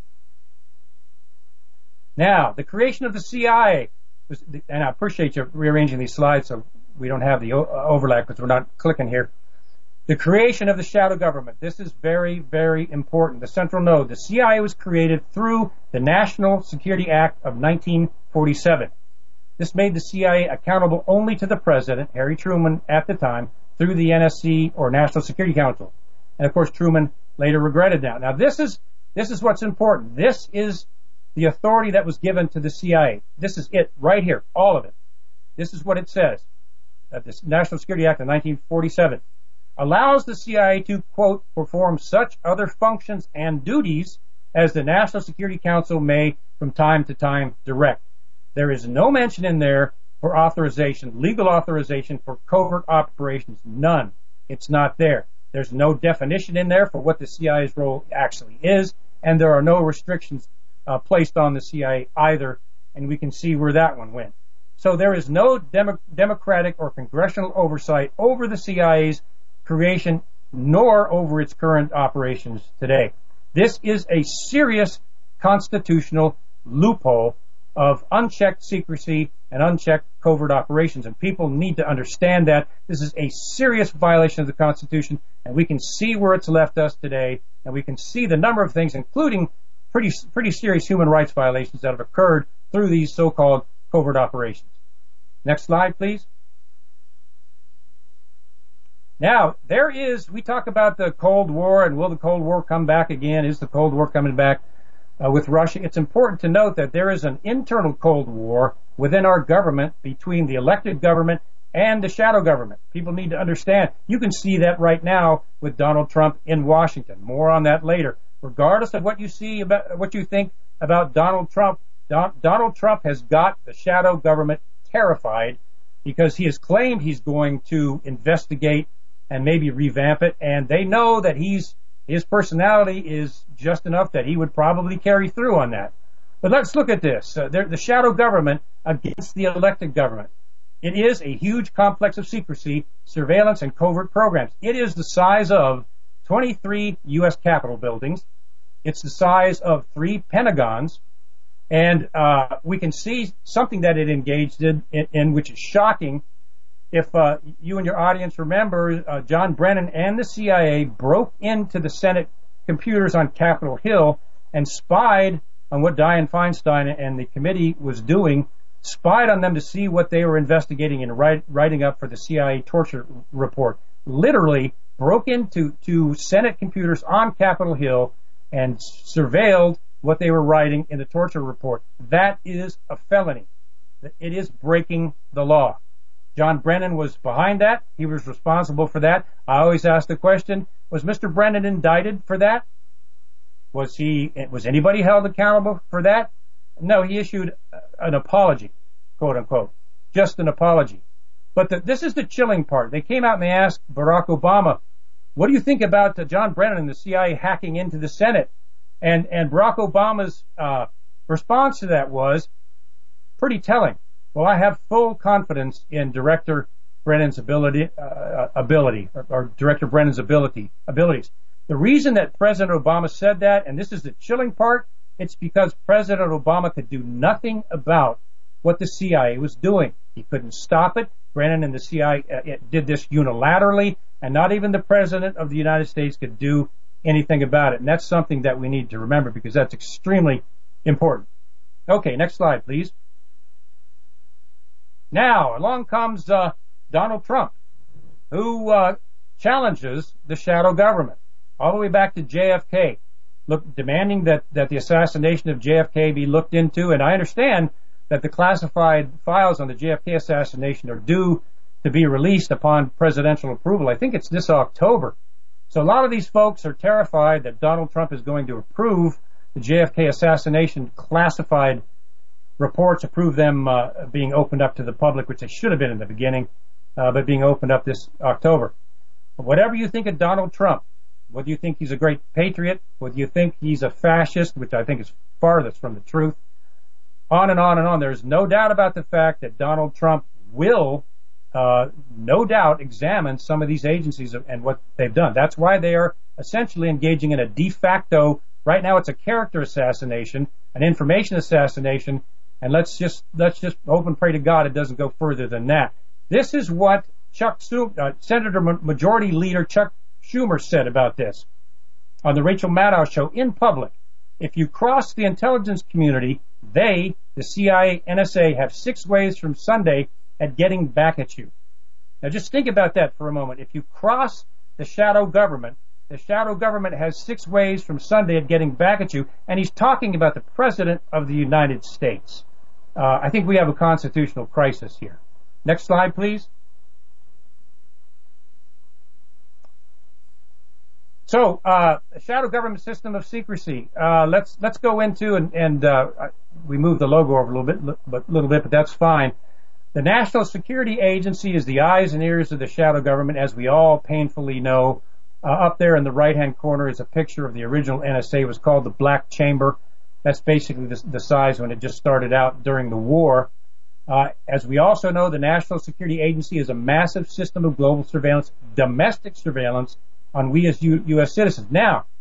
Now, the creation of the C I A, was, and I appreciate you rearranging these slides so we don't have the overlap because we're not clicking here. The creation of the shadow government. This is very, very important. The central node. The C I A was created through the National Security Act of nineteen forty-seven. This made the C I A accountable only to the president, Harry Truman, at the time, through the N S C, or National Security Council. And of course, Truman later regretted that. Now, this is this is what's important. This is the authority that was given to the C I A. This is it right here, all of it. This is what it says. That the National Security Act of nineteen forty-seven allows the C I A to, quote, perform such other functions and duties as the National Security Council may from time to time direct. There is no mention in there for authorization, legal authorization for covert operations. None. It's not there. There's no definition in there for what the C I A's role actually is, and there are no restrictions uh, placed on the C I A either, and we can see where that one went. So there is no demo- democratic or congressional oversight over the C I A's creation, nor over its current operations today. This is a serious constitutional loophole of unchecked secrecy and unchecked covert operations, and people need to understand that this is a serious violation of the Constitution, and we can see where it's left us today, and we can see the number of things, including pretty pretty serious human rights violations that have occurred through these so-called covert operations. Next slide, please. Now, there is, we talk about the Cold War, and will the Cold War come back again? Is the Cold War coming back uh, with Russia? It's important to note that there is an internal Cold War within our government between the elected government and the shadow government. People need to understand. You can see that right now with Donald Trump in Washington. More on that later. Regardless of what you see about, what you think about Donald Trump, Don, Donald Trump has got the shadow government terrified because he has claimed he's going to investigate and maybe revamp it, and they know that he's his personality is just enough that he would probably carry through on that. But let's look at this. Uh, the shadow government against the elected government. It is a huge complex of secrecy, surveillance, and covert programs. It is the size of twenty-three U S Capitol buildings. It's the size of three Pentagons. And uh, we can see something that it engaged in, in, in which is shocking. If uh, you and your audience remember, uh, John Brennan and the C I A broke into the Senate computers on Capitol Hill and spied on what Dianne Feinstein and the committee was doing, spied on them to see what they were investigating and write, writing up for the C I A torture report. Literally broke into to Senate computers on Capitol Hill and surveilled what they were writing in the torture report. That is a felony. It is breaking the law. John Brennan was behind that. He was responsible for that. I always ask the question, was Mister Brennan indicted for that? Was he, was anybody held accountable for that? No, he issued an apology, quote unquote. Just an apology. But the, this is the chilling part. They came out and they asked Barack Obama, what do you think about uh, John Brennan and the C I A hacking into the Senate? And, and Barack Obama's uh, response to that was pretty telling. Well, I have full confidence in Director Brennan's ability, uh, ability, or, or Director Brennan's ability, abilities. The reason that President Obama said that, and this is the chilling part, it's because President Obama could do nothing about what the C I A was doing. He couldn't stop it. Brennan and the C I A uh, did this unilaterally, and not even the President of the United States could do anything about it. And that's something that we need to remember because that's extremely important. Okay, next slide, please. Now, along comes uh, Donald Trump, who uh, challenges the shadow government, all the way back to J F K, look, demanding that, that the assassination of J F K be looked into. And I understand that the classified files on the J F K assassination are due to be released upon presidential approval. I think it's this October. So a lot of these folks are terrified that Donald Trump is going to approve the J F K assassination classified reports, approve them uh, being opened up to the public, which they should have been in the beginning, uh, but being opened up this October. But whatever you think of Donald Trump, whether you think he's a great patriot, whether you think he's a fascist, which I think is farthest from the truth, on and on and on, there's no doubt about the fact that Donald Trump will, uh, no doubt, examine some of these agencies and what they've done. That's why they are essentially engaging in a de facto, right now it's a character assassination, an information assassination, and let's just let's just hope and pray to God it doesn't go further than that. This is what Chuck uh, Senator Majority Leader Chuck Schumer said about this on the Rachel Maddow show in public. If you cross the intelligence community, they, the C I A, N S A, have six ways from Sunday at getting back at you. Now just think about that for a moment. If you cross the shadow government, the shadow government has six ways from Sunday at getting back at you, and he's talking about the President of the United States. Uh, I think we have a constitutional crisis here. Next slide, please. So, uh, shadow government system of secrecy. Uh, let's let's go into and, and uh, we moved the logo over a little bit, but little bit, but that's fine. The National Security Agency is the eyes and ears of the shadow government, as we all painfully know. Uh, up there in the right-hand corner is a picture of the original N S A. It was called the Black Chamber. That's basically the, the size when it just started out during the war. Uh, as we also know, the National Security Agency is a massive system of global surveillance, domestic surveillance on we as U, U.S. citizens. Now,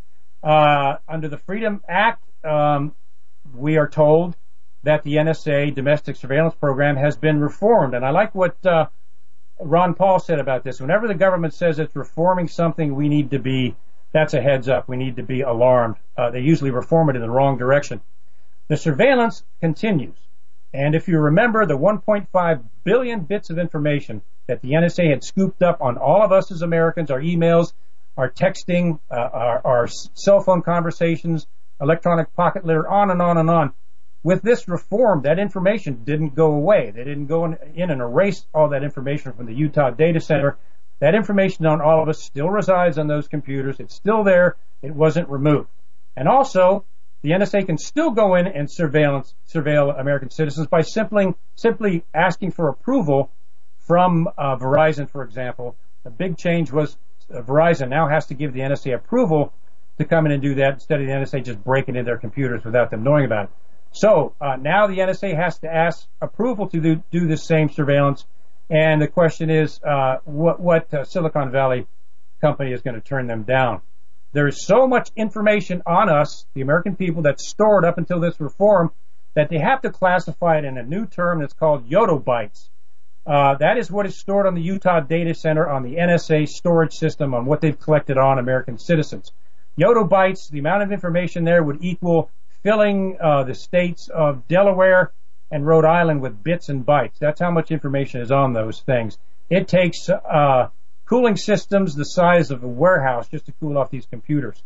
Uh, under the Freedom Act, um, we are told that the N S A domestic surveillance program has been reformed. And I like what uh, Ron Paul said about this. Whenever the government says it's reforming something, we need to be, that's a heads up. We need to be alarmed. Uh, they usually reform it in the wrong direction. The surveillance continues. And if you remember the one point five billion bits of information that the N S A had scooped up on all of us as Americans, our emails, our texting, uh, our, our cell phone conversations, electronic pocket litter, on and on and on. With this reform, that information didn't go away. They didn't go in, in and erase all that information from the Utah data center. That information on all of us still resides on those computers. It's still there. It wasn't removed. And also, the N S A can still go in and surveillance, surveil American citizens by simply, simply asking for approval from uh, Verizon, for example. The big change was uh, Verizon now has to give the N S A approval to come in and do that instead of the N S A just breaking into their computers without them knowing about it. So uh, now the N S A has to ask approval to do, do this same surveillance. And the question is, uh, what, what uh, Silicon Valley company is going to turn them down? There is so much information on us, the American people, that's stored up until this reform that they have to classify it in a new term that's called yottabytes. Uh, that is what is stored on the Utah Data Center on the N S A storage system on what they've collected on American citizens. Yottabytes, the amount of information there would equal filling uh, the states of Delaware and Rhode Island with bits and bytes. That's how much information is on those things. It takes uh, cooling systems the size of a warehouse just to cool off these computers.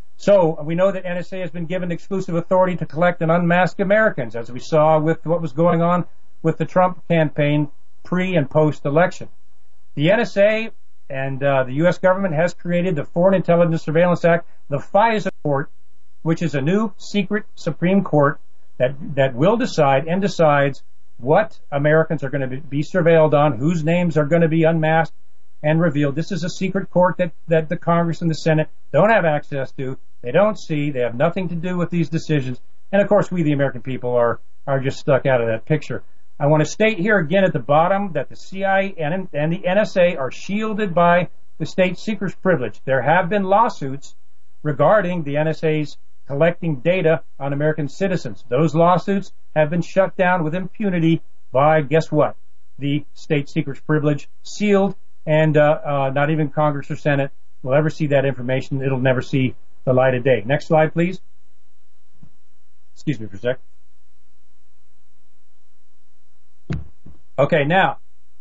So we know that N S A has been given exclusive authority to collect and unmask Americans, as we saw with what was going on with the Trump campaign pre and post-election. The N S A and uh, the U S government has created the Foreign Intelligence Surveillance Act, the FISA Court, which is a new secret Supreme Court that, that will decide and decides what Americans are going to be surveilled on, whose names are going to be unmasked and revealed. This is a secret court that, that the Congress and the Senate don't have access to. They don't see. They have nothing to do with these decisions. And, of course, we, the American people, are, are just stuck out of that picture. I want to state here again at the bottom that the C I A and, and the N S A are shielded by the state secrets privilege. There have been lawsuits regarding the N S A's collecting data on American citizens. Those lawsuits have been shut down with impunity by, guess what? The state secrets privilege, sealed, and uh, uh, not even Congress or Senate will ever see that information. It'll never see the light of day. Next slide, please. Excuse me for a sec. Okay, now,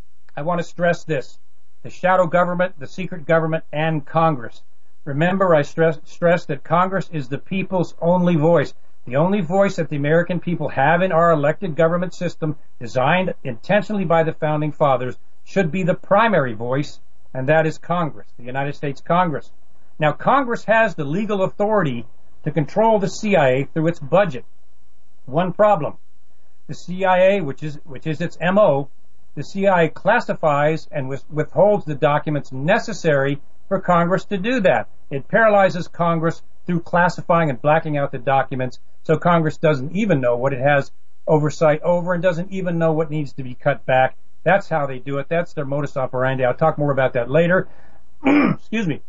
I want to stress this. The shadow government, the secret government, and Congress. Remember, I stress, stress that Congress is the people's only voice. The only voice that the American people have in our elected government system, designed intentionally by the Founding Fathers, should be the primary voice, and that is Congress, the United States Congress. Now, Congress has the legal authority to control the C I A through its budget. One problem. The C I A, which is, which is its M O, the C I A classifies and withholds the documents necessary for Congress to do that. It paralyzes Congress through classifying and blacking out the documents, so Congress doesn't even know what it has oversight over and doesn't even know what needs to be cut back. That's how they do it. That's their modus operandi. I'll talk more about that later. Excuse me.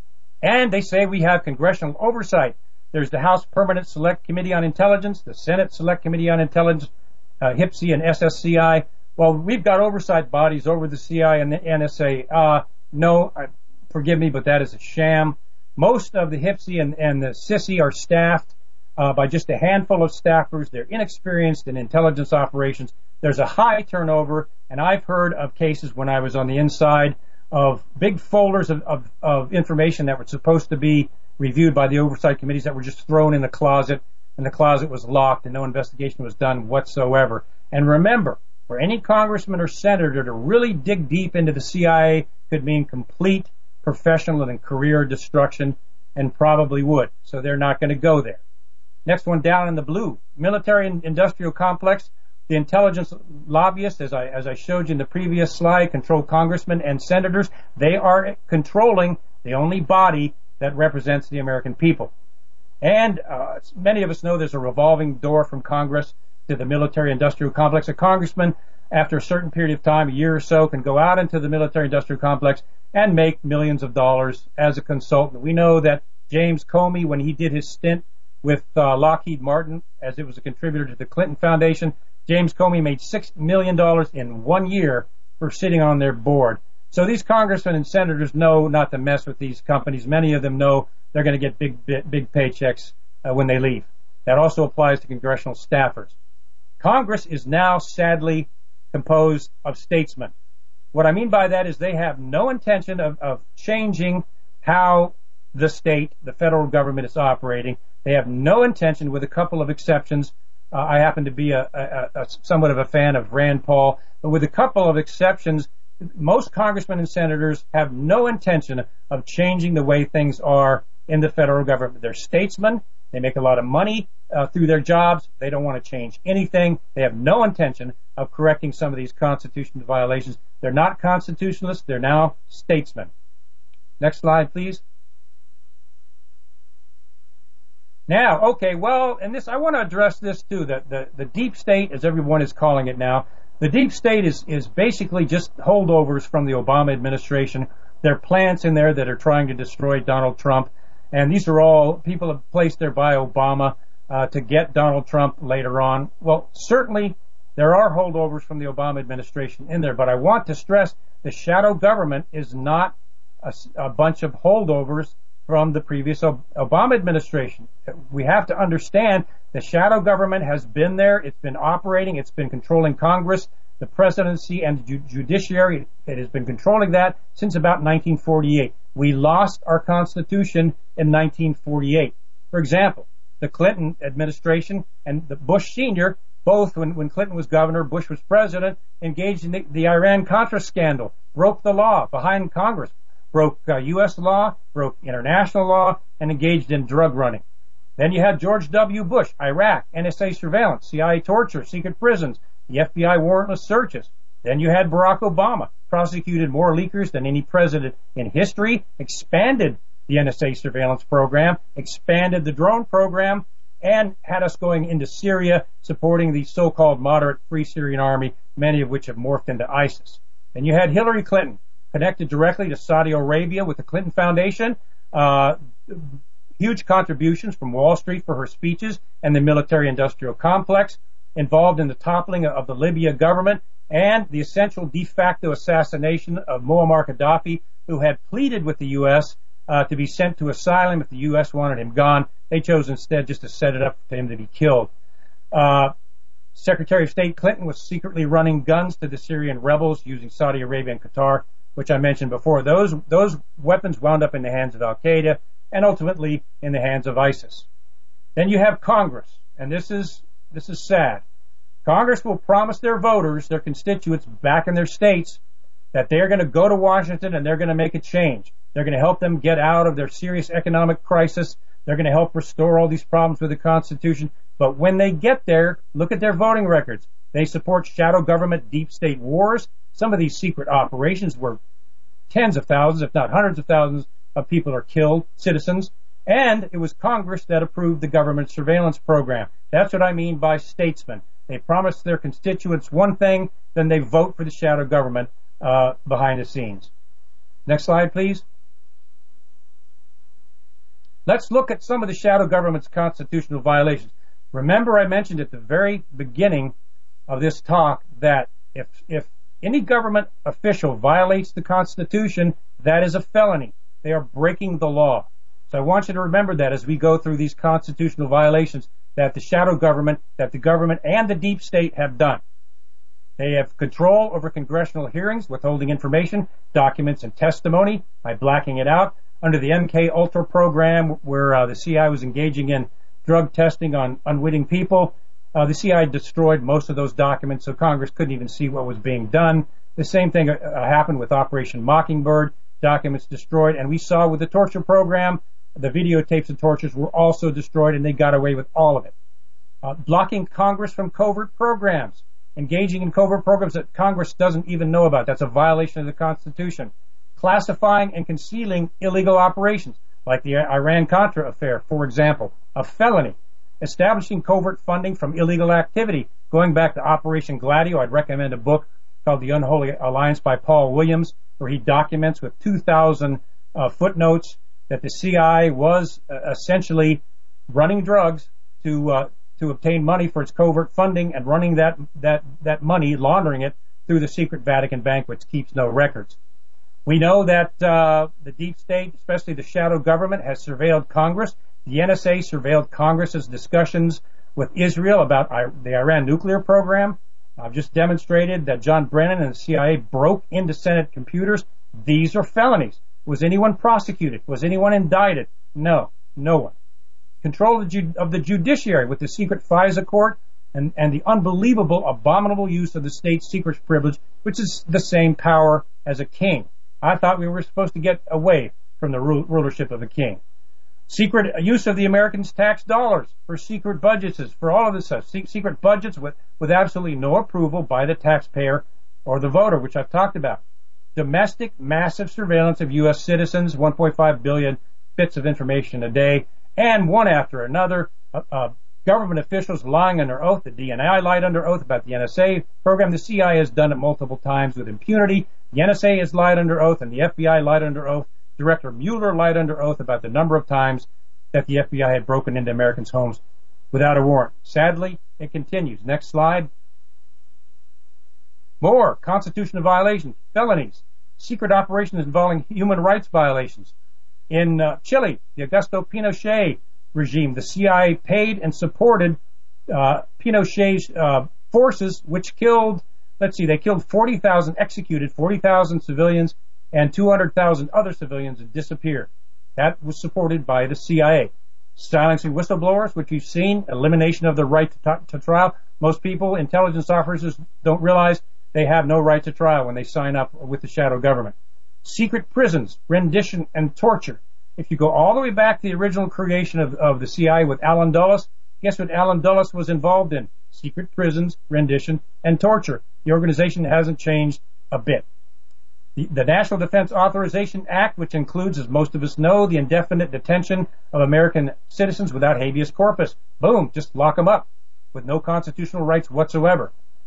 And they say we have congressional oversight. There's the House Permanent Select Committee on Intelligence, the Senate Select Committee on Intelligence, uh, H I P S I and S S C I. Well, we've got oversight bodies over the C I A and the N S A. Uh, no, uh, forgive me, but that is a sham. Most of the H I P S I and, and the S I S I are staffed uh, by just a handful of staffers. They're inexperienced in intelligence operations. There's a high turnover, and I've heard of cases when I was on the inside of big folders of, of, of information that were supposed to be reviewed by the oversight committees that were just thrown in the closet, and the closet was locked and no investigation was done whatsoever. And remember, for any congressman or senator to really dig deep into the C I A could mean complete professional and career destruction, and probably would. So they're not going to go there. Next one down in the blue, military and industrial complex. The intelligence lobbyists, as I, as I showed you in the previous slide, control congressmen and senators. They are controlling the only body that represents the American people. And uh, many of us know there's a revolving door from Congress to the military-industrial complex. A congressman, after a certain period of time, a year or so, can go out into the military-industrial complex and make millions of dollars as a consultant. We know that James Comey, when he did his stint with uh, Lockheed Martin, as it was a contributor to the Clinton Foundation, James Comey made six million dollars in one year for sitting on their board. So these congressmen and senators know not to mess with these companies. Many of them know they're going to get big, big, big paychecks uh, when they leave. That also applies to congressional staffers. Congress is now sadly composed of statesmen. What I mean by that is they have no intention of, of changing how the state, the federal government is operating. They have no intention, with a couple of exceptions. Uh, I happen to be a, a, a somewhat of a fan of Rand Paul, but with a couple of exceptions, most congressmen and senators have no intention of changing the way things are in the federal government. They're statesmen. They make a lot of money uh, through their jobs. They don't want to change anything. They have no intention of correcting some of these constitutional violations. They're not constitutionalists. They're now statesmen. Next slide, please. Now, okay, well, and this, I want to address this too, that the, the deep state, as everyone is calling it now, the deep state is, is basically just holdovers from the Obama administration. There are plants in there that are trying to destroy Donald Trump, and these are all people have placed there by Obama uh, to get Donald Trump later on. Well, certainly there are holdovers from the Obama administration in there, but I want to stress the shadow government is not a, a bunch of holdovers from the previous Obama administration. We have to understand the shadow government has been there. It's been operating. It's been controlling Congress, the presidency, and the judiciary. It has been controlling that since about nineteen forty-eight. We lost our Constitution in nineteen forty-eight. For example, the Clinton administration and the Bush Senior, both when, when Clinton was governor, Bush was president, engaged in the, the Iran-Contra scandal, broke the law behind Congress, broke uh, U S law, broke international law, and engaged in drug running. Then you had George W. Bush, Iraq, N S A surveillance, C I A torture, secret prisons, the F B I warrantless searches. Then you had Barack Obama, prosecuted more leakers than any president in history, expanded the N S A surveillance program, expanded the drone program, and had us going into Syria, supporting the so-called moderate Free Syrian Army, many of which have morphed into ISIS. Then you had Hillary Clinton, connected directly to Saudi Arabia with the Clinton Foundation, uh, huge contributions from Wall Street for her speeches and the military-industrial complex, involved in the toppling of the Libya government and the essential de facto assassination of Muammar Gaddafi, who had pleaded with the U S uh, to be sent to asylum if the U S wanted him gone. They chose instead just to set it up for him to be killed. Uh, Secretary of State Clinton was secretly running guns to the Syrian rebels using Saudi Arabia and Qatar, which I mentioned before. Those those weapons wound up in the hands of Al-Qaeda and ultimately in the hands of ISIS. Then you have Congress, and this is this is sad. Congress will promise their voters, their constituents back in their states, that they're going to go to Washington and they're going to make a change. They're going to help them get out of their serious economic crisis. They're going to help restore all these problems with the Constitution. But when they get there, look at their voting records. They support shadow government, deep state wars. Some of these secret operations where tens of thousands, if not hundreds of thousands, of people are killed, citizens. And it was Congress that approved the government surveillance program. That's what I mean by statesmen. They promise their constituents one thing, then they vote for the shadow government uh, behind the scenes. Next slide, please. Let's look at some of the shadow government's constitutional violations. Remember, I mentioned at the very beginning of this talk that if if any government official violates the Constitution, that is a felony. They are breaking the law. So I want you to remember that as we go through these constitutional violations that the shadow government, that the government and the deep state have done. They have control over congressional hearings, withholding information, documents, and testimony by blacking it out. Under the M K Ultra program, where uh, the C I A was engaging in drug testing on unwitting people, uh, the C I A destroyed most of those documents, so Congress couldn't even see what was being done. The same thing uh, happened with Operation Mockingbird, documents destroyed, and we saw with the torture program, the videotapes of tortures were also destroyed, and they got away with all of it. Uh, blocking Congress from covert programs, engaging in covert programs that Congress doesn't even know about. That's a violation of the Constitution. Classifying and concealing illegal operations, like the Iran-Contra affair, for example, a felony. Establishing covert funding from illegal activity. Going back to Operation Gladio, I'd recommend a book called The Unholy Alliance by Paul Williams, where he documents with two thousand uh, footnotes that the C I A was uh, essentially running drugs to uh, to obtain money for its covert funding and running that that that money, laundering it through the secret Vatican bank, which keeps no records. We know that uh, the deep state, especially the shadow government, has surveilled Congress. The N S A surveilled Congress's discussions with Israel about I- the Iran nuclear program. I've just demonstrated that John Brennan and the C I A broke into Senate computers. These are felonies. Was anyone prosecuted? Was anyone indicted? No, no one. Control of the, ju- of the judiciary with the secret FISA court and, and the unbelievable, abominable use of the state secrets privilege, which is the same power as a king. I thought we were supposed to get away from the ru- rulership of a king. Secret use of the Americans' tax dollars for secret budgets, for all of this stuff. Se- secret budgets with, with absolutely no approval by the taxpayer or the voter, which I've talked about. Domestic, massive surveillance of U S citizens, one point five billion bits of information a day, and one after another, uh, uh, government officials lying under oath. The D N I lied under oath about the N S A program. The C I A has done it multiple times with impunity. The N S A has lied under oath, and the F B I lied under oath. Director Mueller lied under oath about the number of times that the F B I had broken into Americans' homes without a warrant. Sadly, it continues. Next slide. More constitutional violations, felonies, secret operations involving human rights violations. In uh, Chile, the Augusto Pinochet regime, the C I A paid and supported uh, Pinochet's uh, forces, which killed, let's see, they killed forty thousand, executed forty thousand civilians, and two hundred thousand other civilians had disappeared. That was supported by the C I A. Silencing whistleblowers, which we've seen, elimination of the right to, t- to trial. Most people, intelligence officers, don't realize they have no right to trial when they sign up with the shadow government. Secret prisons, rendition, and torture. If you go all the way back to the original creation of, of the C I A with Allen Dulles, guess what Allen Dulles was involved in? Secret prisons, rendition, and torture. The organization hasn't changed a bit. The, the National Defense Authorization Act, which includes, as most of us know, the indefinite detention of American citizens without habeas corpus. Boom, just lock them up with no constitutional rights whatsoever.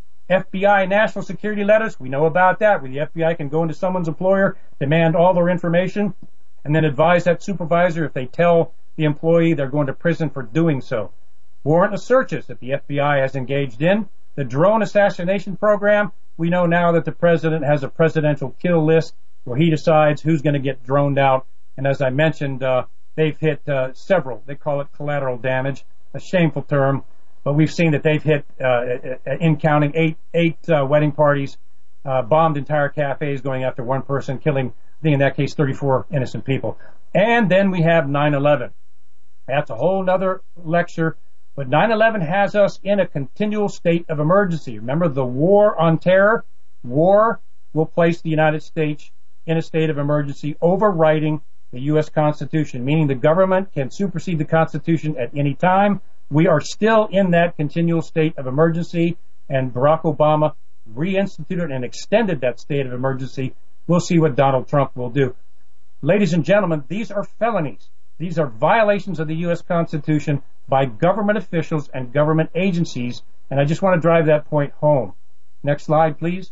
F B I national security letters, we know about that, where the F B I can go into someone's employer, demand all their information, and then advise that supervisor if they tell the employee they're going to prison for doing so. Warrantless searches that the F B I has engaged in. The drone assassination program, we know now that the president has a presidential kill list where he decides who's going to get droned out. And as I mentioned, uh, they've hit uh, several. They call it collateral damage, a shameful term. But we've seen that they've hit, uh, in counting, eight eight uh, wedding parties, uh, bombed entire cafes going after one person, killing, I think in that case, thirty-four innocent people. And then we have nine eleven. That's a whole other lecture. But nine eleven has us in a continual state of emergency. Remember the war on terror? War will place the United States in a state of emergency, overriding the U S Constitution, meaning the government can supersede the Constitution at any time. We are still in that continual state of emergency, and Barack Obama reinstituted and extended that state of emergency. We'll see what Donald Trump will do. Ladies and gentlemen, these are felonies. These are violations of the U S Constitution by government officials and government agencies, and I just want to drive that point home. Next slide, please.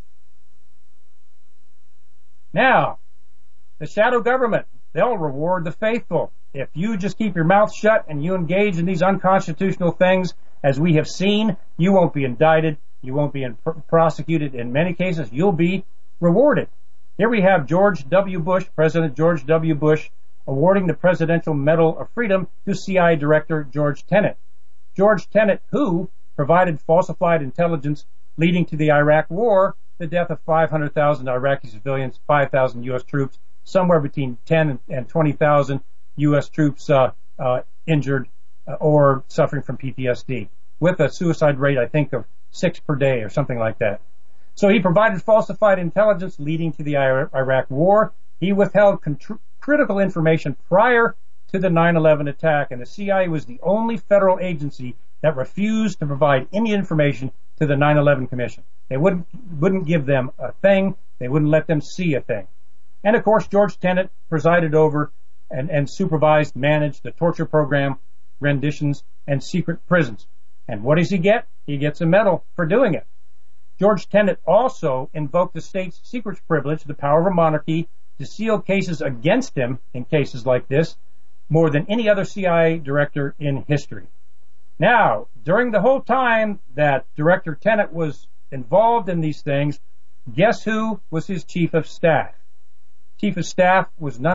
Now, the shadow government, they'll reward the faithful. If you just keep your mouth shut and you engage in these unconstitutional things, as we have seen, you won't be indicted, you won't be in pr- prosecuted. In many cases, you'll be rewarded. Here we have George W. Bush, President George W. Bush, awarding the Presidential Medal of Freedom to C I A Director George Tenet. George Tenet, who provided falsified intelligence leading to the Iraq War, the death of five hundred thousand Iraqi civilians, five thousand U S troops, somewhere between ten and twenty thousand U S troops uh, uh, injured uh, or suffering from P T S D, with a suicide rate, I think, of six per day or something like that. So he provided falsified intelligence leading to the Iraq War. He withheld contr- critical information prior to the nine eleven attack, and the C I A was the only federal agency that refused to provide any information to the nine eleven Commission. They wouldn't wouldn't give them a thing. They wouldn't let them see a thing. And of course, George Tenet presided over and, and supervised, managed the torture program, renditions, and secret prisons. And what does he get? He gets a medal for doing it. George Tenet also invoked the state's secrets privilege, the power of a monarchy, to seal cases against him in cases like this more than any other C I A director in history. Now, during the whole time that Director Tenet was involved in these things, guess who was his chief of staff? Chief of staff was none